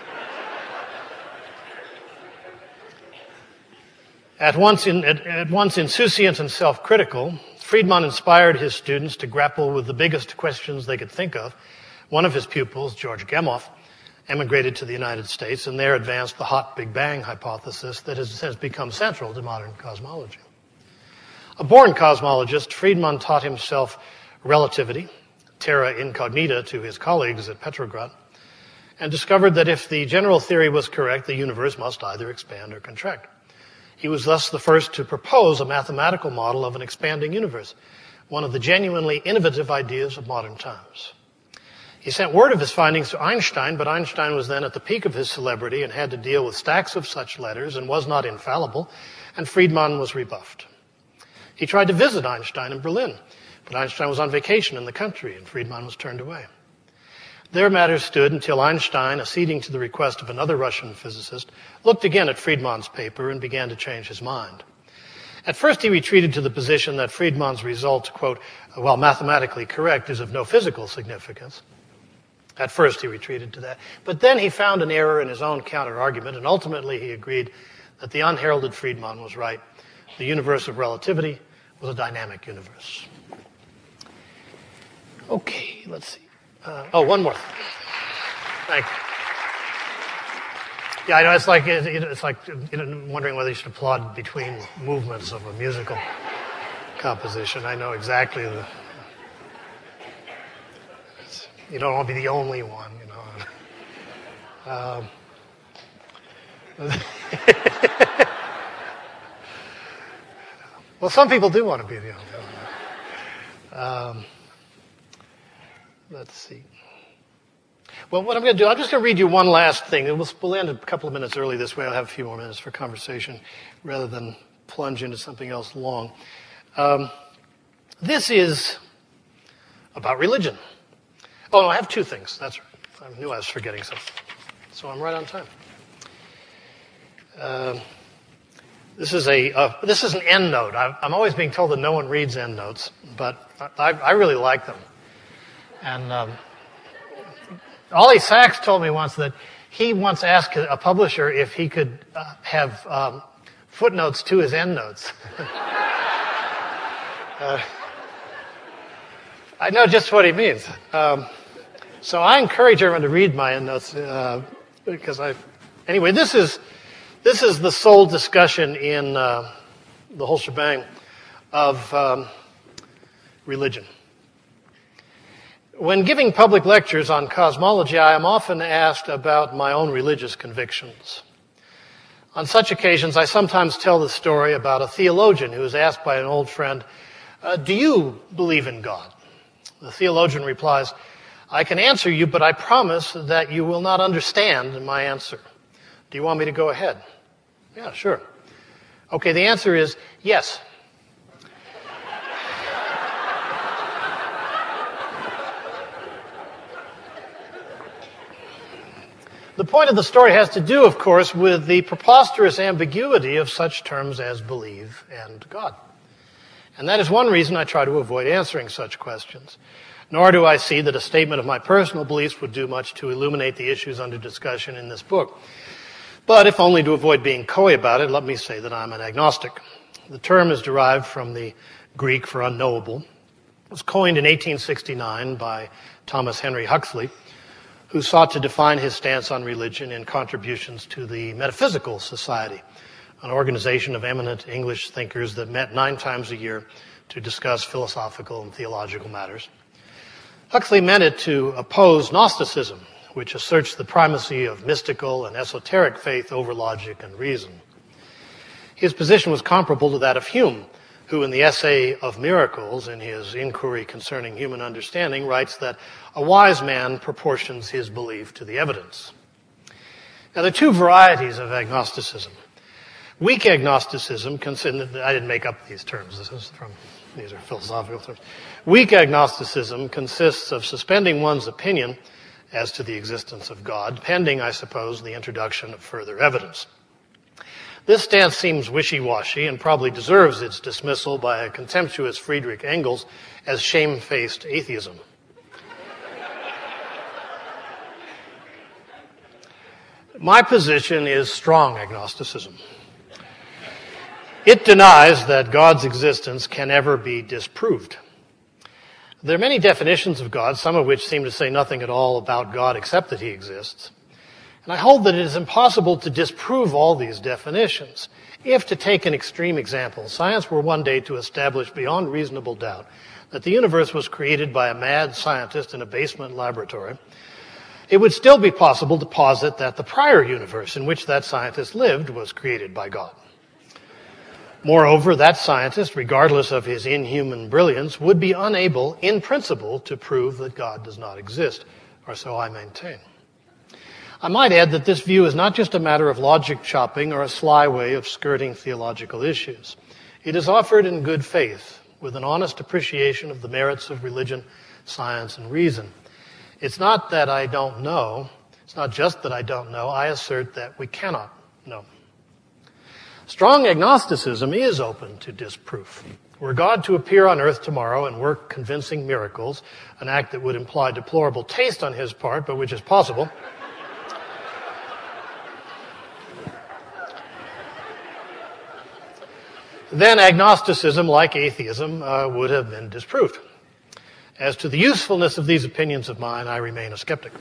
At once insouciant and self-critical, Friedman inspired his students to grapple with the biggest questions they could think of. One of his pupils, George Gamow, emigrated to the United States and there advanced the hot Big Bang hypothesis that has become central to modern cosmology. A born cosmologist, Friedman taught himself relativity, terra incognita to his colleagues at Petrograd, and discovered that if the general theory was correct, the universe must either expand or contract. He was thus the first to propose a mathematical model of an expanding universe, one of the genuinely innovative ideas of modern times. He sent word of his findings to Einstein, but Einstein was then at the peak of his celebrity and had to deal with stacks of such letters and was not infallible, and Friedman was rebuffed. He tried to visit Einstein in Berlin, but Einstein was on vacation in the country and Friedman was turned away. There matters stood until Einstein, acceding to the request of another Russian physicist, looked again at Friedman's paper and began to change his mind. At first he retreated to the position that Friedman's result, quote, while mathematically correct, is of no physical significance. At first he retreated to that. But then he found an error in his own counter-argument, and ultimately he agreed that the unheralded Friedman was right. The universe of relativity was a dynamic universe. Okay, let's see. One more. Thank you. Yeah, I know it's like wondering whether you should applaud between movements of a musical composition. I know exactly you don't want to be the only one, you know. Well, some people do want to be the only one. Let's see. Well, what I'm going to do, I'm just going to read you one last thing. We'll end a couple of minutes early this way. I'll have a few more minutes for conversation rather than plunge into something else long. This is about religion. Oh, no, I have two things. That's right. I knew I was forgetting something. So I'm right on time. This is an endnote. I'm always being told that no one reads endnotes, but I really like them. And Ollie Sachs told me once that he once asked a publisher if he could have footnotes to his endnotes. I know just what he means. So I encourage everyone to read my endnotes because anyway, this is the sole discussion in the whole shebang of religion. When giving public lectures on cosmology, I am often asked about my own religious convictions. On such occasions, I sometimes tell the story about a theologian who was asked by an old friend, do you believe in God? The theologian replies, I can answer you, but I promise that you will not understand my answer. Do you want me to go ahead? Yeah, sure. Okay, the answer is yes. The point of the story has to do, of course, with the preposterous ambiguity of such terms as believe and God. And that is one reason I try to avoid answering such questions. Nor do I see that a statement of my personal beliefs would do much to illuminate the issues under discussion in this book. But if only to avoid being coy about it, let me say that I'm an agnostic. The term is derived from the Greek for unknowable. It was coined in 1869 by Thomas Henry Huxley, who sought to define his stance on religion in contributions to the Metaphysical Society, an organization of eminent English thinkers that met 9 times a year to discuss philosophical and theological matters. Huxley meant it to oppose Gnosticism, which asserts the primacy of mystical and esoteric faith over logic and reason. His position was comparable to that of Hume, who in the Essay of Miracles, in his Inquiry Concerning Human Understanding, writes that a wise man proportions his belief to the evidence. Now, there are 2 varieties of agnosticism. Weak agnosticism consists, I didn't make up these terms, these are philosophical terms. Weak agnosticism consists of suspending one's opinion as to the existence of God, pending, I suppose, the introduction of further evidence. This stance seems wishy-washy and probably deserves its dismissal by a contemptuous Friedrich Engels as shamefaced atheism. My position is strong agnosticism. It denies that God's existence can ever be disproved. There are many definitions of God, some of which seem to say nothing at all about God except that he exists. And I hold that it is impossible to disprove all these definitions. If, to take an extreme example, science were one day to establish beyond reasonable doubt that the universe was created by a mad scientist in a basement laboratory, it would still be possible to posit that the prior universe in which that scientist lived was created by God. Moreover, that scientist, regardless of his inhuman brilliance, would be unable, in principle, to prove that God does not exist, or so I maintain. I might add that this view is not just a matter of logic chopping or a sly way of skirting theological issues. It is offered in good faith, with an honest appreciation of the merits of religion, science, and reason. It's not that I don't know. It's not just that I don't know. I assert that we cannot know. Strong agnosticism is open to disproof. Were God to appear on earth tomorrow and work convincing miracles, an act that would imply deplorable taste on his part, but which is possible, then agnosticism, like atheism, would have been disproved. As to the usefulness of these opinions of mine, I remain a skeptic.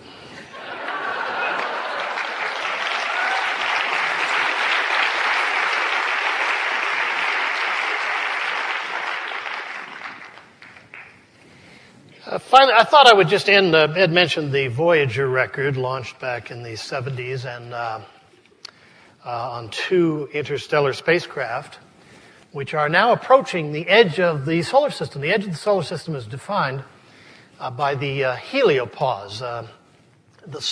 Finally, I thought I would just end, Ed mentioned the Voyager record launched back in the 70s and on 2 interstellar spacecraft, which are now approaching the edge of the solar system. The edge of the solar system is defined by the heliopause. The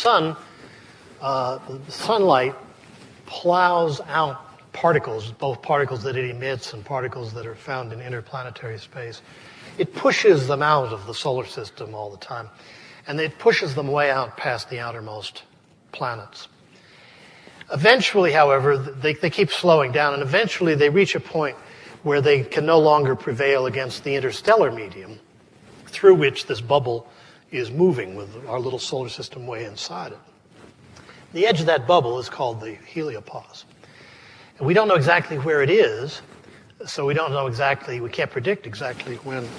sunlight plows out particles, both particles that it emits and particles that are found in interplanetary space. It pushes them out of the solar system all the time, and it pushes them way out past the outermost planets. Eventually, however, they keep slowing down, and eventually they reach a point where they can no longer prevail against the interstellar medium through which this bubble is moving with our little solar system way inside it. The edge of that bubble is called the heliopause. And we don't know exactly where it is, so we can't predict exactly when.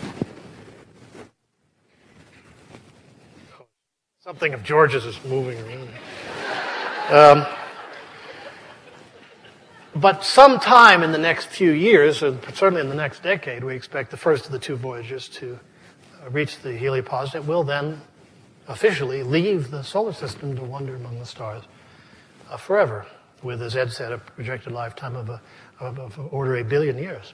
Something of George's is moving around. But sometime in the next few years, or certainly in the next decade, we expect the first of the 2 voyages to reach the heliopause. It will then officially leave the solar system to wander among the stars forever, with, as Ed said, a projected lifetime of order 1 billion years.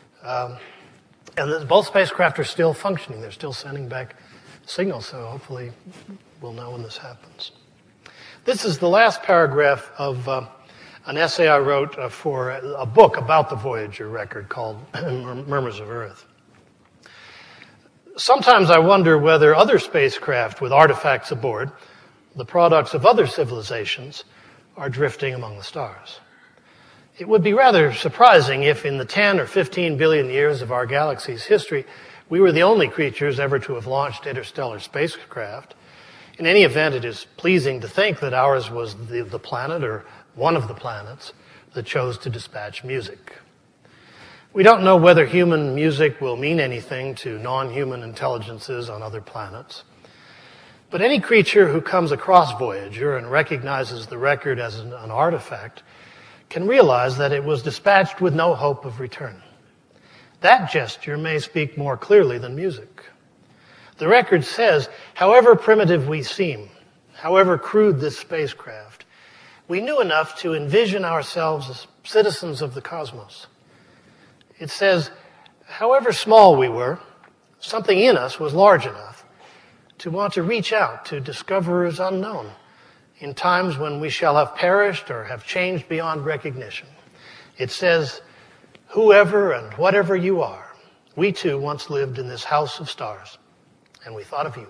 And both spacecraft are still functioning. They're still sending back signals, so hopefully we'll know when this happens. This is the last paragraph of an essay I wrote for a book about the Voyager record called Murmurs of Earth. Sometimes I wonder whether other spacecraft with artifacts aboard, the products of other civilizations, are drifting among the stars. It would be rather surprising if in the 10 or 15 billion years of our galaxy's history, we were the only creatures ever to have launched interstellar spacecraft. In any event, it is pleasing to think that ours was the planet, or one of the planets, that chose to dispatch music. We don't know whether human music will mean anything to non-human intelligences on other planets. But any creature who comes across Voyager and recognizes the record as an artifact can realize that it was dispatched with no hope of return. That gesture may speak more clearly than music. The record says, however primitive we seem, however crude this spacecraft, we knew enough to envision ourselves as citizens of the cosmos. It says, however small we were, something in us was large enough to want to reach out to discoverers unknown in times when we shall have perished or have changed beyond recognition. It says, whoever and whatever you are, we too once lived in this house of stars, and we thought of you.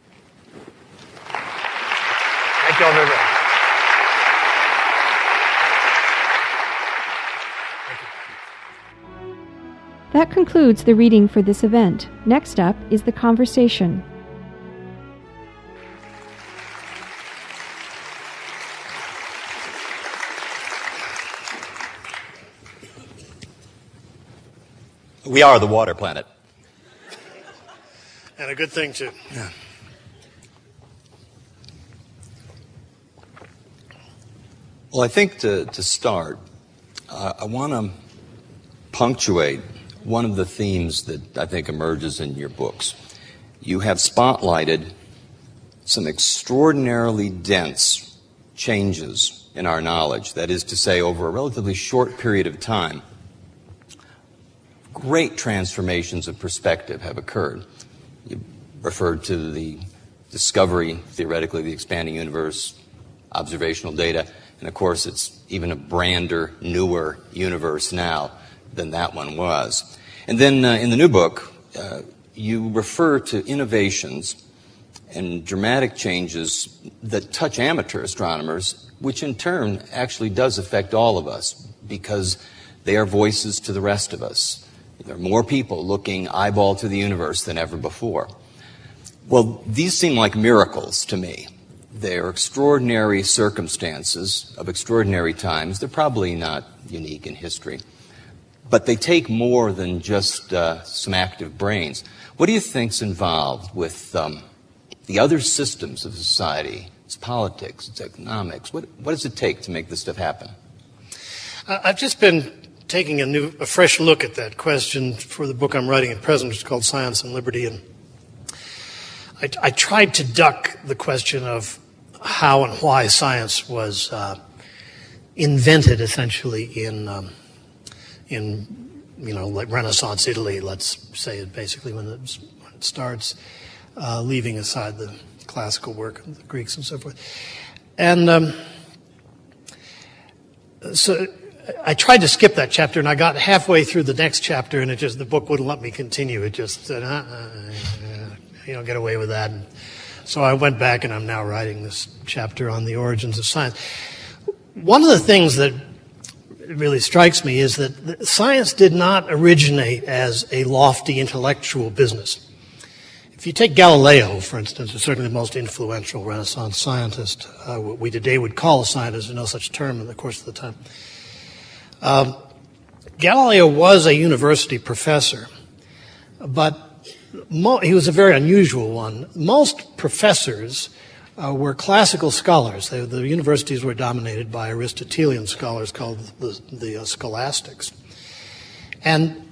Thank you all very much. That concludes the reading for this event. Next up is the conversation. We are the water planet. And a good thing, too. Yeah. Well, I think to start, I want to punctuate one of the themes that I think emerges in your books. You have spotlighted some extraordinarily dense changes in our knowledge. That is to say, over a relatively short period of time, great transformations of perspective have occurred. You referred to the discovery, theoretically, of the expanding universe, observational data, and of course it's even a brander, newer universe now than that one was. And then in the new book, you refer to innovations and dramatic changes that touch amateur astronomers, which in turn actually does affect all of us because they are voices to the rest of us. There are more people looking eyeball to the universe than ever before. Well, these seem like miracles to me. They're extraordinary circumstances of extraordinary times. They're probably not unique in history. But they take more than just some active brains. What do you think's involved with the other systems of society, its politics, its economics? What does it take to make this stuff happen? I've just been taking a fresh look at that question for the book I'm writing at present, which is called Science and Liberty. And I tried to duck the question of how and why science was invented, essentially, in like Renaissance Italy, let's say, basically when it starts, leaving aside the classical work of the Greeks and so forth. And so I tried to skip that chapter, and I got halfway through the next chapter, and the book wouldn't let me continue. It just said, you don't get away with that. And so I went back, and I'm now writing this chapter on the origins of science. One of the things that really strikes me is that science did not originate as a lofty intellectual business. If you take Galileo, for instance, who's certainly the most influential Renaissance scientist, what we today would call a scientist, there's no such term in the course of the time. Galileo was a university professor, but he was a very unusual one. Most professors were classical scholars. The universities were dominated by Aristotelian scholars called the scholastics. And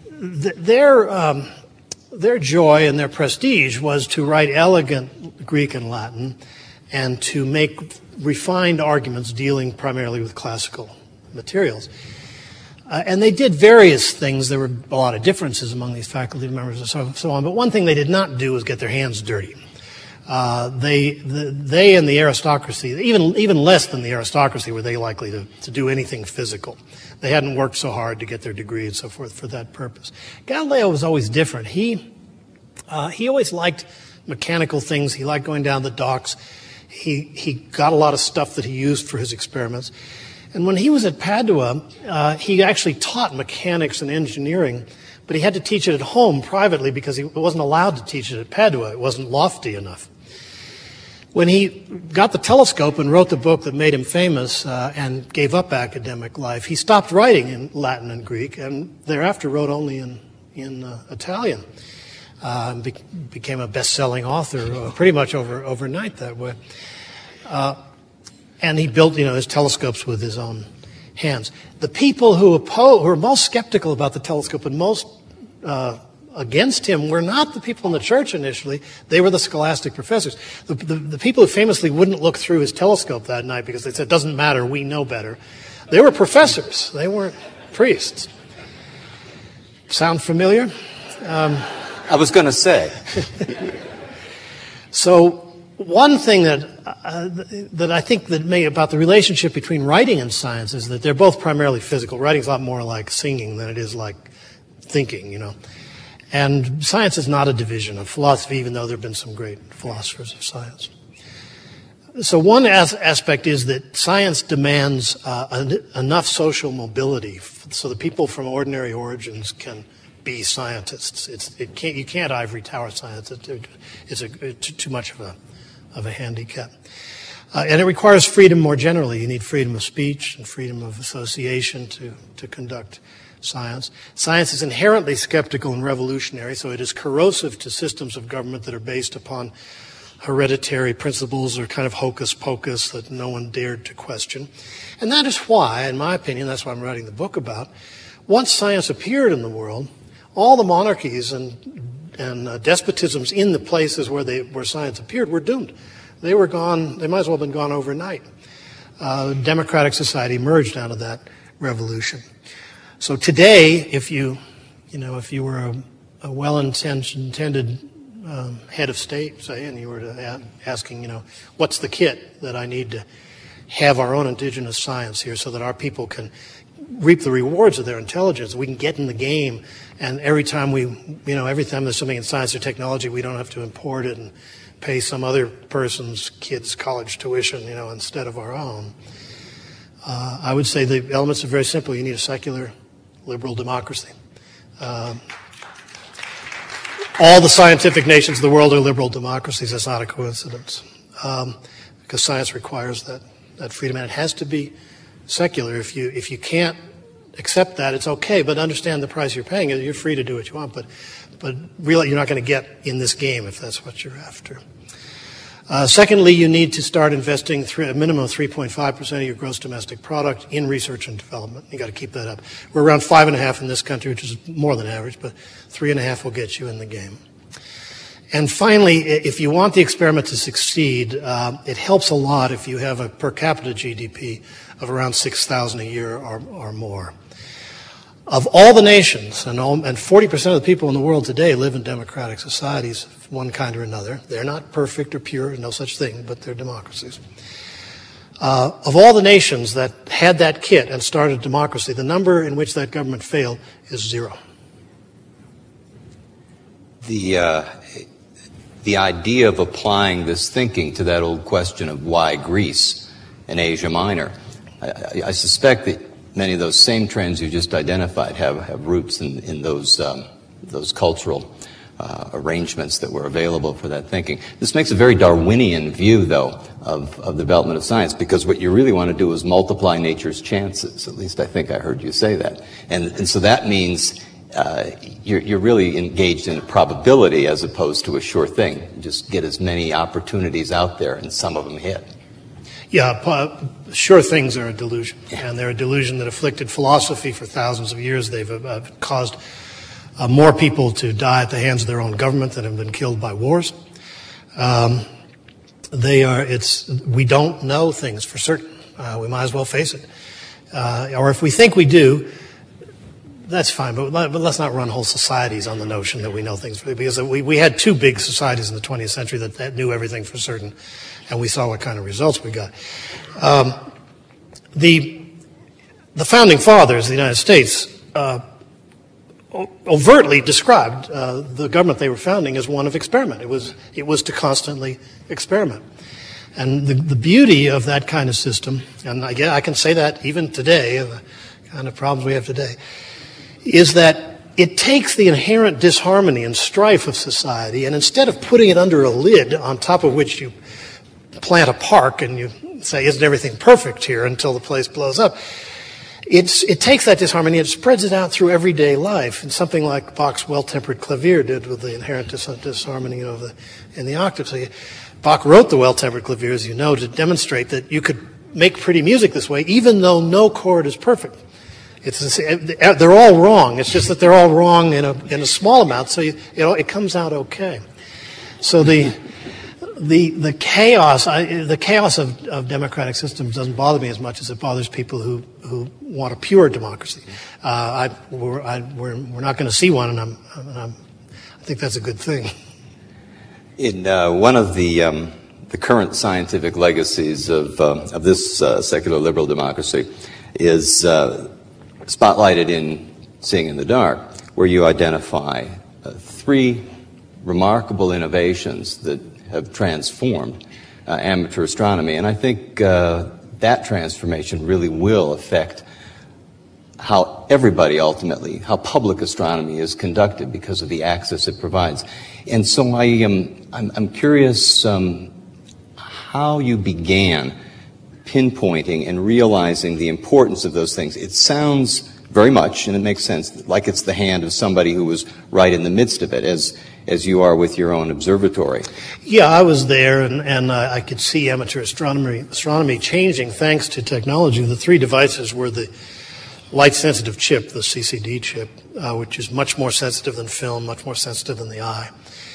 their joy and their prestige was to write elegant Greek and Latin and to make refined arguments dealing primarily with classical materials. And they did various things. There were a lot of differences among these faculty members and so on. But one thing they did not do was get their hands dirty. They and the aristocracy, even less than the aristocracy, were they likely to do anything physical. They hadn't worked so hard to get their degree and so forth for that purpose. Galileo was always different. He always liked mechanical things. He liked going down the docks. He got a lot of stuff that he used for his experiments. And when he was at Padua, he actually taught mechanics and engineering, but he had to teach it at home privately because he wasn't allowed to teach it at Padua. It wasn't lofty enough. When he got the telescope and wrote the book that made him famous and gave up academic life, he stopped writing in Latin and Greek and thereafter wrote only in Italian. became a best-selling author pretty much overnight that way. And he built, his telescopes with his own hands. The people who are most skeptical about the telescope and most against him were not the people in the church initially. They were the scholastic professors. The people who famously wouldn't look through his telescope that night because they said, it doesn't matter, we know better. They were professors. They weren't priests. Sound familiar? I was going to say. So one thing that I think about the relationship between writing and science is that they're both primarily physical. Writing's a lot more like singing than it is like thinking, And science is not a division of philosophy, even though there have been some great philosophers of science. So one aspect is that science demands enough social mobility so that people from ordinary origins can be scientists. You can't ivory tower science. It's too much of a handicap. And it requires freedom more generally. You need freedom of speech and freedom of association to conduct science. Science is inherently skeptical and revolutionary, so it is corrosive to systems of government that are based upon hereditary principles or kind of hocus pocus that no one dared to question. And that is why, in my opinion, that's what I'm writing the book about, once science appeared in the world, all the monarchies and despotisms in the places where science appeared were doomed. They were gone. They might as well have been gone overnight. Democratic society emerged out of that revolution. So today, if you were a well-intended head of state, say, and you were asking, what's the kit that I need to have our own indigenous science here so that our people can reap the rewards of their intelligence, we can get in the game, and every time there's something in science or technology, we don't have to import it and pay some other person's kids' college tuition, instead of our own. I would say the elements are very simple. You need a secular, liberal democracy. All the scientific nations of the world are liberal democracies. That's not a coincidence, because science requires that freedom, and it has to be secular. If you can't accept that, it's okay, but understand the price you're paying. You're free to do what you want, but really you're not going to get in this game if that's what you're after. Secondly, you need to start investing a minimum of 3.5% of your gross domestic product in research and development. You got to keep that up. We're around 5.5% in this country, which is more than average, but 3.5% will get you in the game. And finally, if you want the experiment to succeed, it helps a lot if you have a per capita GDP of around $6,000 a year or more. Of all the nations, and 40% of the people in the world today live in democratic societies of one kind or another. They're not perfect or pure, no such thing, but they're democracies. Of all the nations that had that kit and started democracy, the number in which that government failed is 0. The idea of applying this thinking to that old question of why Greece and Asia Minor, I suspect that many of those same trends you just identified have roots in those cultural arrangements that were available for that thinking. This makes a very Darwinian view, though, of the development of science, because what you really want to do is multiply nature's chances. At least I think I heard you say that. And so that means you're really engaged in a probability as opposed to a sure thing. You just get as many opportunities out there, and some of them hit. Yeah, sure things are a delusion, and they're a delusion that afflicted philosophy for thousands of years. They've caused more people to die at the hands of their own government than have been killed by wars. We don't know things for certain. We might as well face it. Or if we think we do, that's fine, but let's not run whole societies on the notion that we know things, because we had two big societies in the 20th century that knew everything for certain, and we saw what kind of results we got. The founding fathers of the United States overtly described the government they were founding as one of experiment. It was to constantly experiment. And the beauty of that kind of system, and I can say that even today, the kind of problems we have today, is that it takes the inherent disharmony and strife of society, and instead of putting it under a lid on top of which you plant a park and you say, isn't everything perfect here, until the place blows up, it takes that disharmony and it spreads it out through everyday life, and something like Bach's Well-Tempered Clavier did with the inherent disharmony in the octave. So Bach wrote the Well-Tempered Clavier, as you know, to demonstrate that you could make pretty music this way, even though no chord is perfect. They're all wrong. It's just that they're all wrong in a small amount, so it comes out okay. So the chaos of democratic systems doesn't bother me as much as it bothers people who want a pure democracy. We're not going to see one, and I think that's a good thing. In one of the current scientific legacies of this secular liberal democracy is spotlighted in Seeing in the Dark, where you identify 3 remarkable innovations that have transformed amateur astronomy. And I think that transformation really will affect how everybody ultimately, how public astronomy is conducted because of the access it provides. And so I'm curious how you began pinpointing and realizing the importance of those things. It sounds very much, and it makes sense, like it's the hand of somebody who was right in the midst of it, as you are with your own observatory. Yeah, I was there, and I could see amateur astronomy changing thanks to technology. The 3 devices were the light-sensitive chip, the CCD chip, which is much more sensitive than film, much more sensitive than the eye.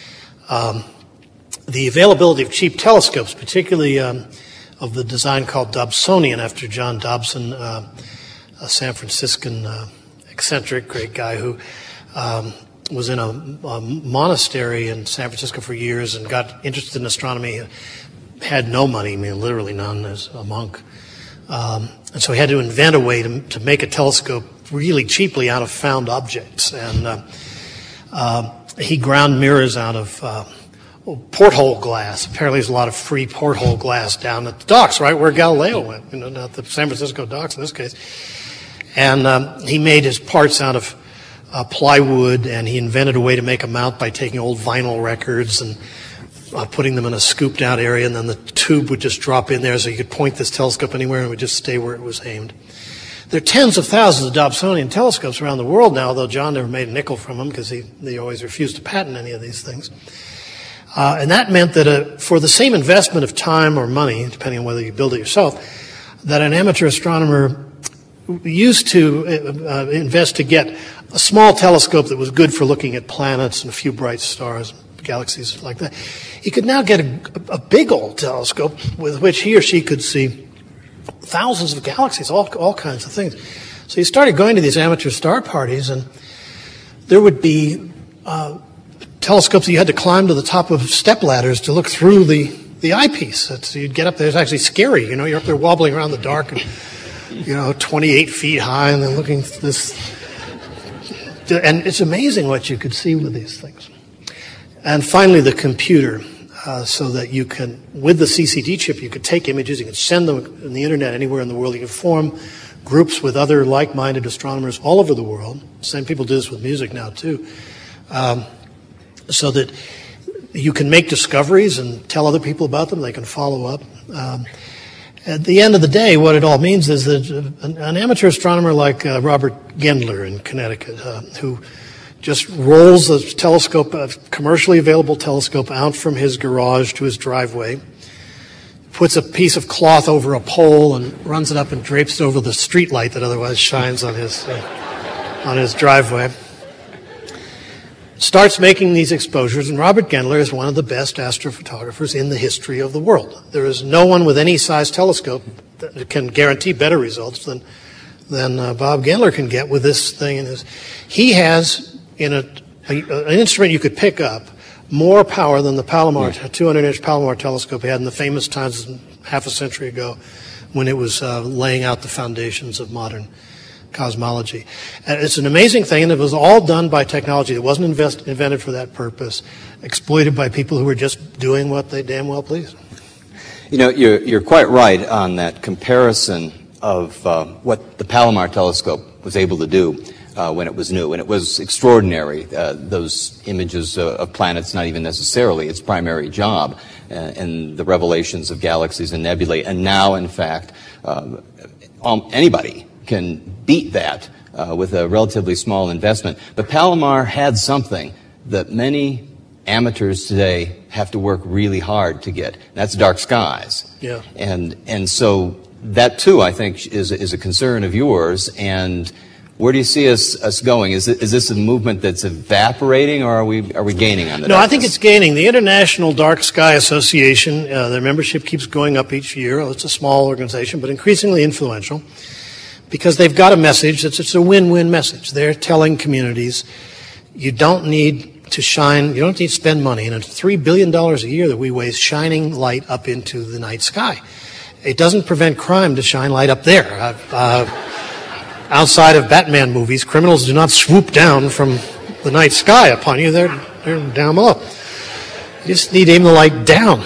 The availability of cheap telescopes, particularly of the design called Dobsonian, after John Dobson, a San Franciscan eccentric, great guy who was in a monastery in San Francisco for years and got interested in astronomy, had no money, I mean literally none, as a monk. And so he had to invent a way to make a telescope really cheaply out of found objects. And he ground mirrors out of porthole glass. Apparently there's a lot of free porthole glass down at the docks, right where Galileo went, not the San Francisco docks in this case. And he made his parts out of plywood, and he invented a way to make a mount by taking old vinyl records and putting them in a scooped out area, and then the tube would just drop in there so you could point this telescope anywhere and it would just stay where it was aimed. There are tens of thousands of Dobsonian telescopes around the world now, although John never made a nickel from them because he always refused to patent any of these things. And that meant that for the same investment of time or money, depending on whether you build it yourself, that an amateur astronomer used to invest to get a small telescope that was good for looking at planets and a few bright stars, galaxies like that. He could now get a big old telescope with which he or she could see thousands of galaxies, all kinds of things. So he started going to these amateur star parties, and there would be telescopes that you had to climb to the top of step ladders to look through the eyepiece. So you'd get up there, it's actually scary, you're up there wobbling around the dark and 28 feet high, and then looking at this. And it's amazing what you could see with these things. And finally, the computer, so that you can, with the CCD chip, you could take images, you could send them on the internet anywhere in the world. You could form groups with other like-minded astronomers all over the world. Same people do this with music now, too. So that you can make discoveries and tell other people about them. They can follow up. At the end of the day, what it all means is that an amateur astronomer like Robert Gendler in Connecticut, who just rolls a telescope, a commercially available telescope, out from his garage to his driveway, puts a piece of cloth over a pole and runs it up and drapes it over the street light that otherwise shines on his driveway. Starts making these exposures, and Robert Gendler is one of the best astrophotographers in the history of the world. There is no one with any size telescope that can guarantee better results than Bob Gendler can get with this thing. He has, in an instrument you could pick up, more power than the Palomar, 200-inch Palomar telescope had in the famous times half a century ago when it was laying out the foundations of modern cosmology. And it's an amazing thing, and it was all done by technology that wasn't invented for that purpose, exploited by people who were just doing what they damn well pleased. You're quite right on that comparison of what the Palomar telescope was able to do when it was new, and it was extraordinary. Those images of planets, not even necessarily its primary job, and the revelations of galaxies and nebulae, and now, in fact, anybody can beat that with a relatively small investment. But Palomar had something that many amateurs today have to work really hard to get. That's dark skies. Yeah. And so that too, I think, is a concern of yours. And where do you see us going? Is this a movement that's evaporating, or are we gaining on the No, I think it's gaining. The International Dark Sky Association, their membership keeps going up each year. It's a small organization, but increasingly influential, because they've got a message. It's a win-win message. They're telling communities, you don't need to shine, you don't need to spend money. And it's $3 billion a year that we waste shining light up into the night sky. It doesn't prevent crime to shine light up there. Outside of Batman movies, criminals do not swoop down from the night sky upon you. They're down below. You just need to aim the light down.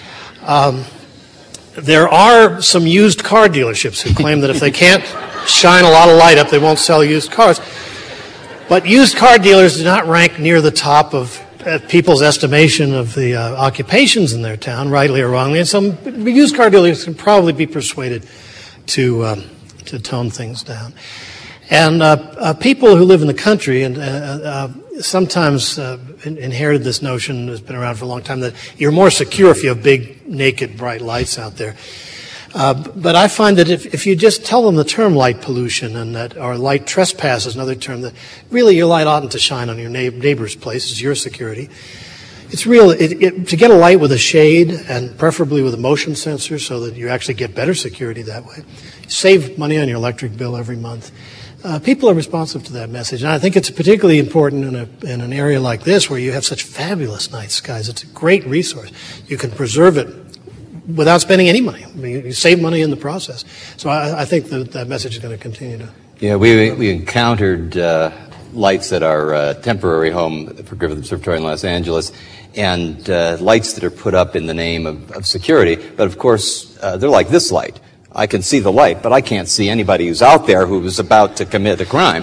There are some used car dealerships who claim that if they can't shine a lot of light up, they won't sell used cars. But used car dealers do not rank near the top of people's estimation of the occupations in their town, rightly or wrongly. And some used car dealers can probably be persuaded to tone things down. And people who live in the country and sometimes inherited this notion that's been around for a long time, that you're more secure if you have big, naked, bright lights out there. But I find that if you just tell them the term light pollution or light trespass is another term, that really your light oughtn't to shine on your neighbor's place, it's your security. It's real. To get a light with a shade, and preferably with a motion sensor, so that you actually get better security that way. You save money on your electric bill every month. People are responsive to that message, and I think it's particularly important in an area like this where you have such fabulous night skies. It's a great resource. You can preserve it without spending any money. I mean, you save money in the process. So I think that message is going to continue to. Yeah, we encountered lights at our temporary home for Griffith Observatory in Los Angeles, and lights that are put up in the name of security. But of course, they're like this light. I can see the light, but I can't see anybody who's out there who is about to commit a crime.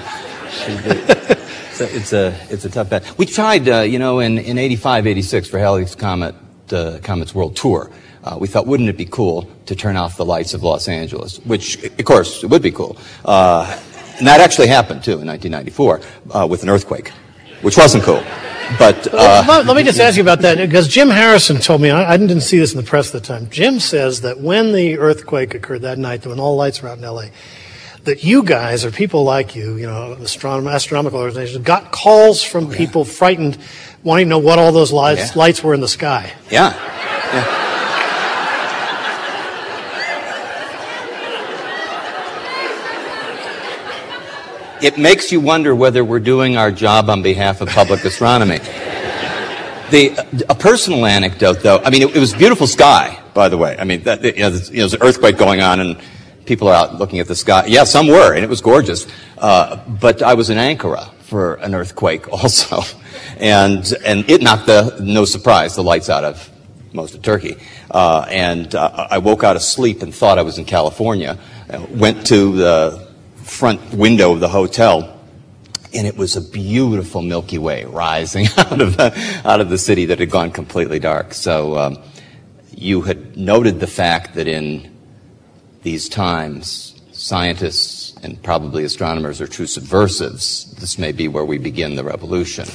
It's a tough bet. We tried, in 85, 86 for Halley's Comet's World Tour. We thought, wouldn't it be cool to turn off the lights of Los Angeles? Which, of course, it would be cool. And that actually happened, too, in 1994, with an earthquake, which wasn't cool. But let me just ask you about that, because Jim Harrison told me, I didn't see this in the press at the time, Jim says that when the earthquake occurred that night, when all the lights were out in L.A., that you guys, or people like you, astronomical organizations, got calls from people frightened, wanting to know what all those lights were in the sky. Yeah. It makes you wonder whether we're doing our job on behalf of public astronomy. A personal anecdote, though, I mean, it was beautiful sky, by the way. I mean, there's an earthquake going on, and people are out looking at the sky. Yeah, some were, and it was gorgeous. But I was in Ankara for an earthquake also, and it knocked no surprise, the lights out of most of Turkey. And I woke out of sleep and thought I was in California. Went to the front window of the hotel, and it was a beautiful Milky Way rising out of the city that had gone completely dark. So you had noted the fact that in these times, scientists and probably astronomers are true subversives. This may be where we begin the revolution.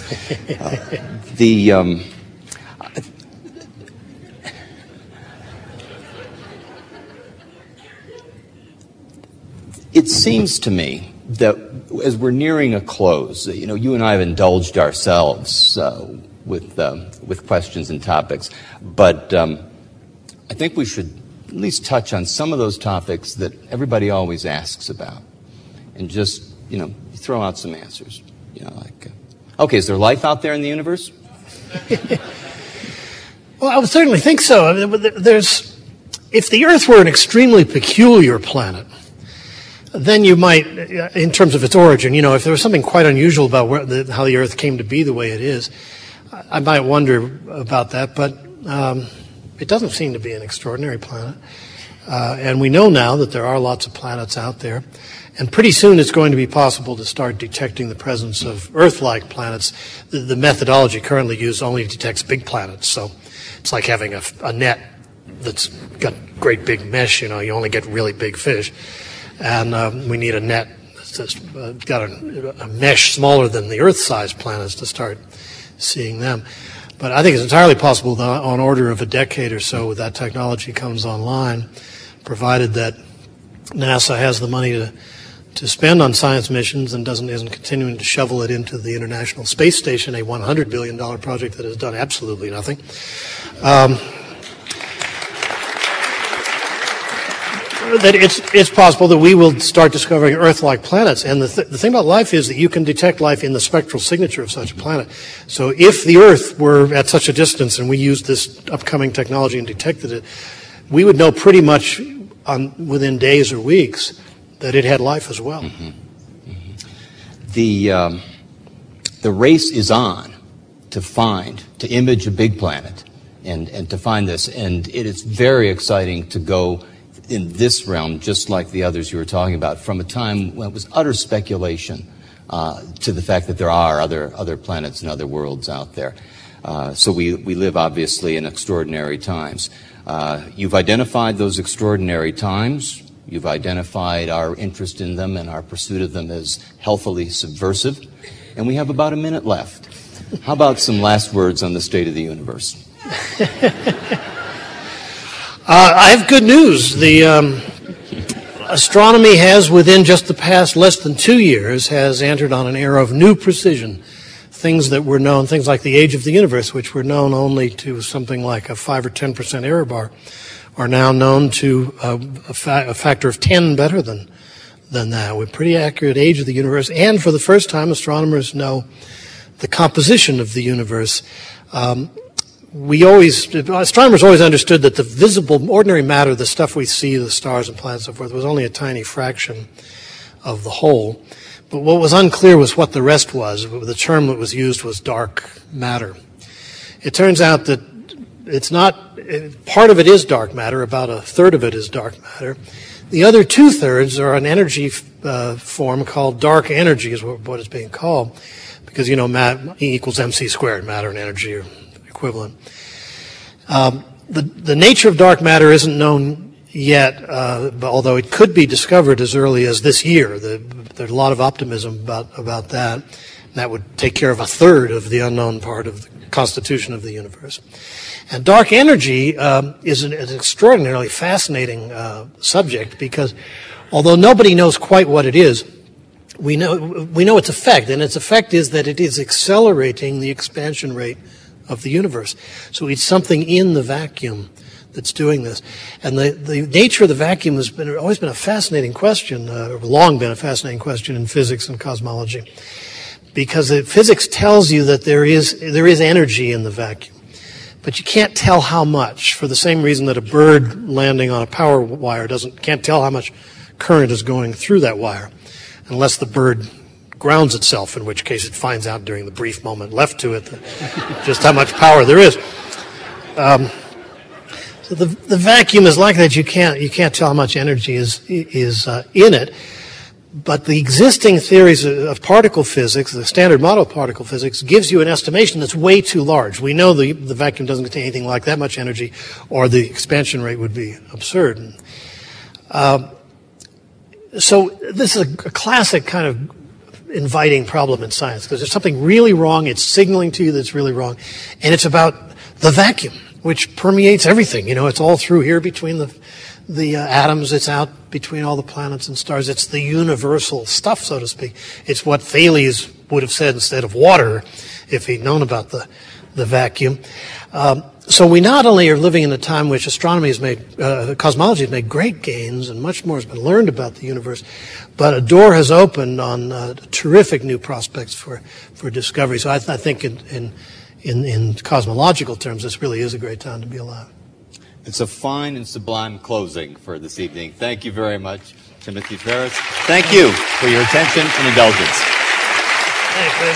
It seems to me that as we're nearing a close, you and I have indulged ourselves with questions and topics, but I think we should at least touch on some of those topics that everybody always asks about, and just throw out some answers. Okay, is there life out there in the universe? Well, I would certainly think so. I mean, if the Earth were an extremely peculiar planet, then you might, in terms of its origin, if there was something quite unusual about how the Earth came to be the way it is, I might wonder about that. But it doesn't seem to be an extraordinary planet. And we know now that there are lots of planets out there. And pretty soon it's going to be possible to start detecting the presence of Earth-like planets. The methodology currently used only detects big planets. So it's like having a net that's got great big mesh. You only get really big fish. and we need a net that's got a mesh smaller than the Earth-sized planets to start seeing them. But I think it's entirely possible that on order of a decade or so that technology comes online, provided that NASA has the money to spend on science missions and isn't continuing to shovel it into the International Space Station, a $100 billion project that has done absolutely nothing. That it's possible that we will start discovering Earth-like planets. And the thing about life is that you can detect life in the spectral signature of such a planet. So if the Earth were at such a distance and we used this upcoming technology and detected it, we would know pretty much within days or weeks that it had life as well. Mm-hmm. Mm-hmm. The race is on to image a big planet and to find this. And it is very exciting to go in this realm, just like the others you were talking about, from a time when it was utter speculation to the fact that there are other planets and other worlds out there. So we live, obviously, in extraordinary times. You've identified those extraordinary times. You've identified our interest in them and our pursuit of them as healthily subversive. And we have about a minute left. How about some last words on the state of the universe? I have good news. The astronomy has, within just the past less than 2 years, has entered on an era of new precision. Things that were known, things like the age of the universe, which were known only to something like a 5 or 10% error bar, are now known to a factor of 10 better than that. With pretty accurate age of the universe, and for the first time, astronomers know the composition of the universe. Astronomers always understood that the visible, ordinary matter, the stuff we see, the stars and planets and so forth, was only a tiny fraction of the whole. But what was unclear was what the rest was. The term that was used was dark matter. It turns out that part of it is dark matter, about a third of it is dark matter. The other 2/3 are an energy form called dark energy, is what it's being called, because, E equals mc squared, matter and energy are equivalent. The nature of dark matter isn't known yet, although it could be discovered as early as this year. There's a lot of optimism about that. That would take care of a third of the unknown part of the constitution of the universe. And dark energy is an extraordinarily fascinating subject, because although nobody knows quite what it is, we know its effect, and its effect is that it is accelerating the expansion rate of the universe. So it's something in the vacuum that's doing this. And the nature of the vacuum has always been a fascinating question, long been a fascinating question in physics and cosmology, because physics tells you that there is energy in the vacuum. But you can't tell how much, for the same reason that a bird landing on a power wire can't tell how much current is going through that wire, unless the bird grounds itself, in which case it finds out during the brief moment left to it just how much power there is. So the vacuum is like that. You can't tell how much energy is in it. But the existing theories of particle physics, the standard model of particle physics, gives you an estimation that's way too large. We know the vacuum doesn't contain anything like that much energy, or the expansion rate would be absurd. So this is a classic kind of inviting problem in science, because there's something really wrong, it's signaling to you that it's really wrong, and it's about the vacuum, which permeates everything. It's all through here between the atoms, it's out between all the planets and stars. It's the universal stuff, so to speak. It's what Thales would have said instead of water if he'd known about the vacuum. So we not only are living in a time in which cosmology has made great gains, and much more has been learned about the universe, but a door has opened on terrific new prospects for discovery. So I think in cosmological terms, this really is a great time to be alive. It's a fine and sublime closing for this evening. Thank you very much, Timothy Ferris. Thank you for your attention and indulgence. Thank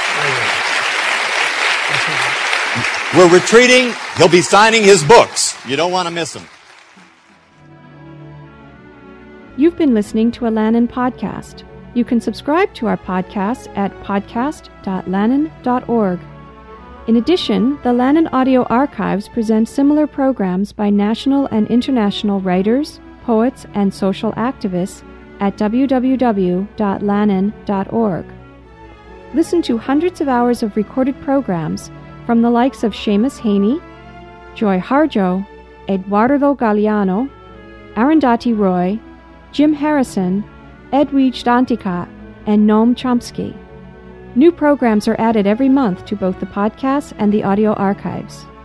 you. We're retreating. He'll be signing his books. You don't want to miss them. You've been listening to a Lannan podcast. You can subscribe to our podcast at podcast.lannan.org. In addition, the Lannan Audio Archives present similar programs by national and international writers, poets, and social activists at www.lannan.org. Listen to hundreds of hours of recorded programs from the likes of Seamus Haney, Joy Harjo, Eduardo Galeano, Arundhati Roy, Jim Harrison, Edwidge Danticat, and Noam Chomsky. New programs are added every month to both the podcasts and the audio archives.